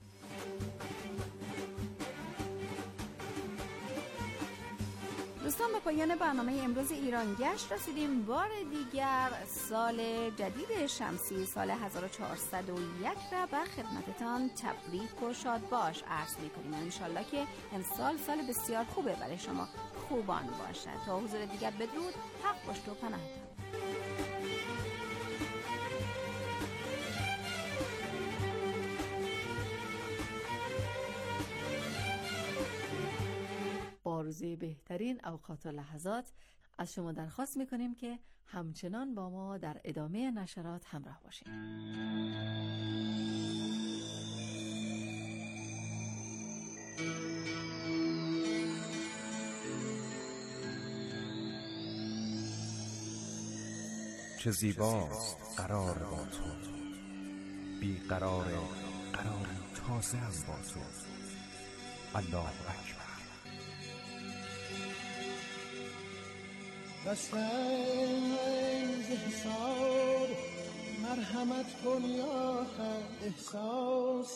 Speaker 4: دوستان، به پایان برنامه امروز ایران گشت رسیدیم. بار دیگر سال جدید شمسی سال 1401 را به خدمتتان تبریک و شاد باش عرض می‌کنیم. انشالله که امسال سال بسیار خوبه برای شما، خوبان باشد. تا حضور دیگر بدرود، حق پشت و پناهتان.
Speaker 7: آرزوی بهترین اوقات و لحظات از شما درخواست میکنیم که همچنان با ما در ادامه نشرات همراه باشید.
Speaker 8: چه زیباست قرار با تو، بی قرار قراری تازه هم با تو. الله اکبر.
Speaker 15: بس از حساب مرحمت کن یا خود، احساس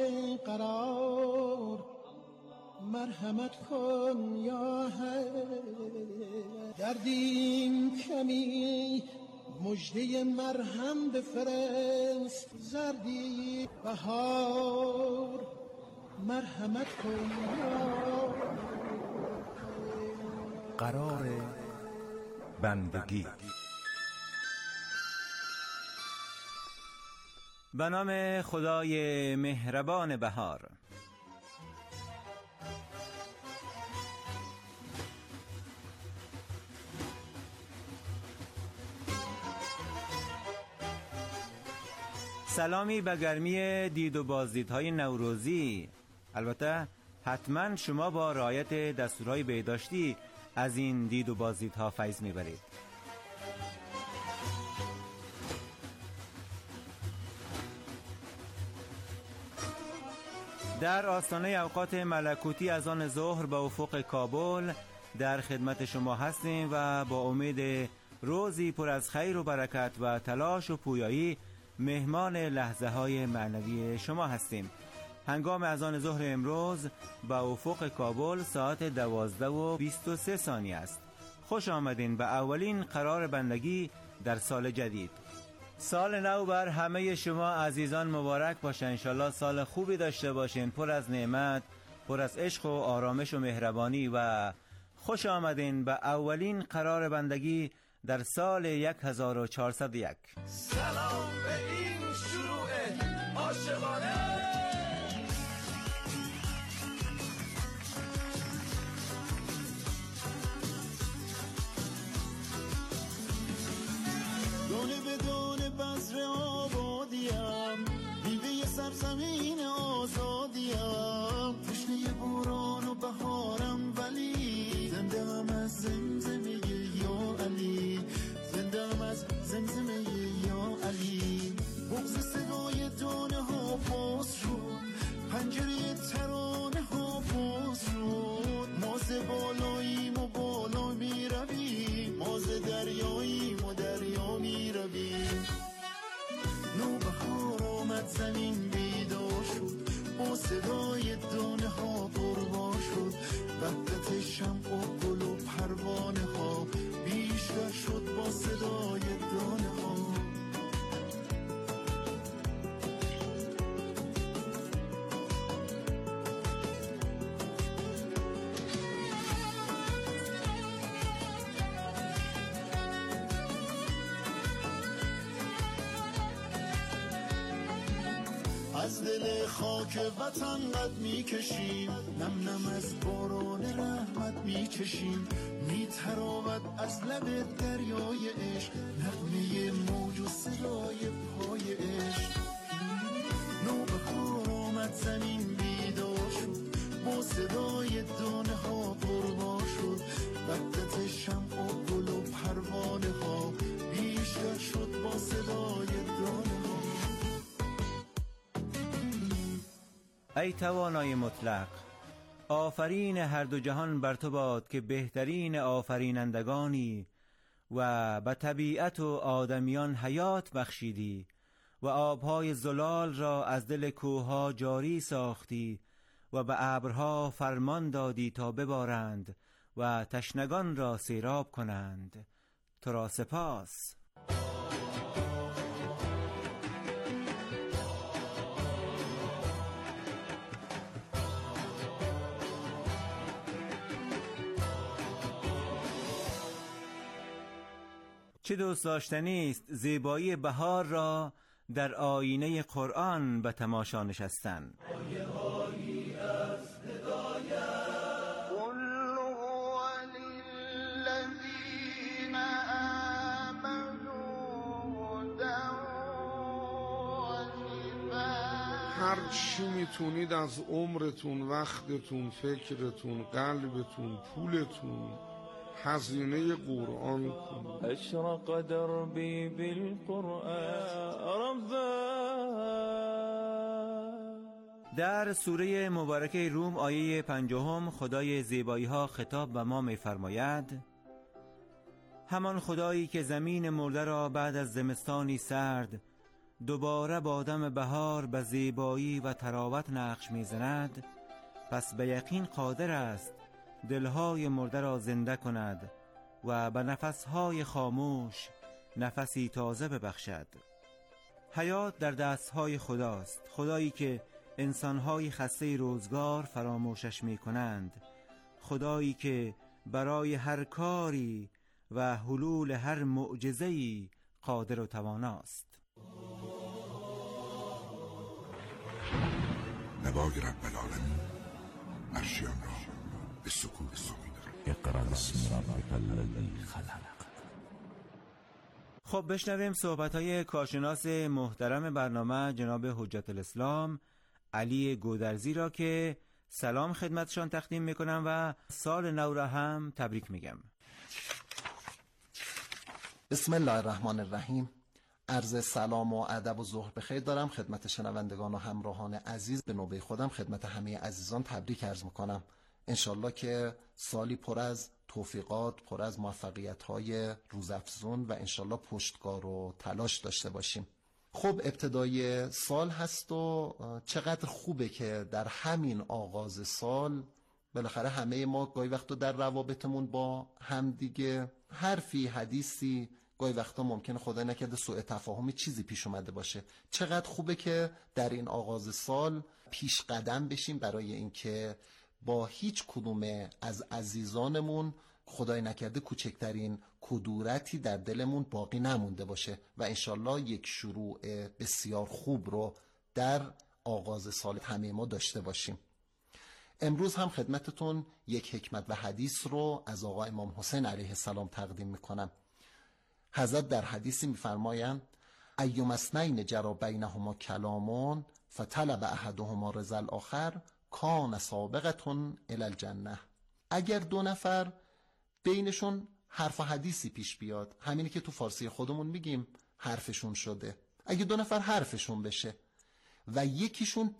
Speaker 15: قرار مرحمت کن یا خود. دردیم کمی مژده مرهم بفرست، زردی بهار مرحمت کن یا
Speaker 8: قرار بندگی.
Speaker 16: به نام خدای مهربان بهار. سلامی به گرمی دید و بازدیدهای نوروزی. البته حتما شما با رعایت دستورهای بهداشتی از این دید و بازدیدها فیض میبرید. در آستانه اوقات ملکوتی از آن ظهر به افق کابل در خدمت شما هستیم و با امید روزی پر از خیر و برکت و تلاش و پویایی مهمان لحظه های معنوی شما هستیم. هنگام اذان ظهر امروز به افق کابل ساعت 12:23 است. خوش آمدین به اولین قرار بندگی در سال جدید. سال نو بر همه شما عزیزان مبارک باشه. انشالله سال خوبی داشته باشین، پر از نعمت، پر از عشق و آرامش و مهربانی و خوش آمدین به اولین قرار بندگی در سال 1401.
Speaker 15: سلام به این شروع عاشقانه. دانه به دانه بذر آبادیم، میوه سرزمین آزادیم، تشنه باران و بهارم ولی زنده هم از زمزمه یا علی، زنده هم از زمزمه یا علی. بغض صدای دانه ها باز شد، پنجره ترانه ها باز شد. ما ز بالاییم و بالا می رویم، ما ز دریاییم و دریا می رویم. نوبهار آمد زمین بیدار شد، با صدای دانه ها پربار شد. وحدت شمع و گل و پروانه ها بیشتر شد با صدای دانه ها. روی خاک وطن قد میکشیم، نم نم از باران رحمت میچشیم، میتراود از لب دریای عشق نغمه موج و صدای پای عشق. نوبهار آمد زمین بیدار شد، با صدای دانه ها پربار شد، وحدت شمع و گل و پروانه ها بیشتر شد با صدای دانه ها.
Speaker 16: ای توانای مطلق، آفرین هر دو جهان بر تو باد که بهترین آفرینندگانی و به طبیعت و آدمیان حیات بخشیدی و آبهای زلال را از دل کوهها جاری ساختی و به ابرها فرمان دادی تا ببارند و تشنگان را سیراب کنند. تو را سپاس. چه دوست داشتنی است زیبایی بهار را در آینه قرآن به تماشا نشستن.
Speaker 1: هر چی میتونید از عمرتون، وقتتون، فکرتون، قلبتون، پولتون هزینه قرآن کنید.
Speaker 6: اشرق دربی بالقرآن
Speaker 16: در سوره مبارکه روم آیه 50 خدای زیبایی ها خطاب به ما می‌فرماید: همان خدایی که زمین مرده را بعد از زمستانی سرد دوباره با دم بهار به زیبایی و تراوت نقش می‌زند، پس به یقین قادر است دلهای مرده را زنده کند و به نفسهای خاموش نفسی تازه ببخشد. حیات در دستهای خداست، خدایی که انسانهای خسته روزگار فراموشش می کنند، خدایی که برای هر کاری و حلول هر معجزه‌ای قادر و تواناست.
Speaker 2: نوای رب العالمین عرشیان را به سکون اقرأ باسم ربک الذی خلق.
Speaker 16: خب بشنویم صحبت‌های کارشناس محترم برنامه جناب حجت الاسلام علی گودرزی را که سلام خدمتشان تقدیم میکنم و سال نو را هم تبریک میگم.
Speaker 3: بسم الله الرحمن الرحیم. عرض سلام و ادب و ظهر بخیر دارم خدمت شنوندگان و همراهان عزیز. به نوبه خودم خدمت همه عزیزان تبریک عرض میکنم. انشالله که سالی پر از توفیقات، پر از موفقیت‌های روزافزون و انشالله پشتکار و تلاش داشته باشیم. خب ابتدای سال هست و چقدر خوبه که در همین آغاز سال بالاخره همه ما گاهی وقتا در روابطمون با همدیگه حرفی، حدیثی، گاهی وقتا ممکنه خدای نکرده سوء تفاهمی چیزی پیش اومده باشه. چقدر خوبه که در این آغاز سال پیش قدم بشیم برای اینکه با هیچ کدوم از عزیزانمون خدای نکرده کوچکترین کدورتی در دلمون باقی نمونده باشه و انشالله یک شروع بسیار خوب رو در آغاز سال همه ما داشته باشیم. امروز هم خدمتتون یک حکمت و حدیث رو از آقا امام حسین علیه السلام تقدیم میکنم. حضرت در حدیثی میفرمایند: ایوم اثنین جری بینهما کلام فطلب احدهما رضا الاخر کان سابقتون الی الجنه. اگر دو نفر بینشون حرف و حدیثی پیش بیاد، همینی که تو فارسی خودمون میگیم حرفشون شده، اگه دو نفر حرفشون بشه و یکیشون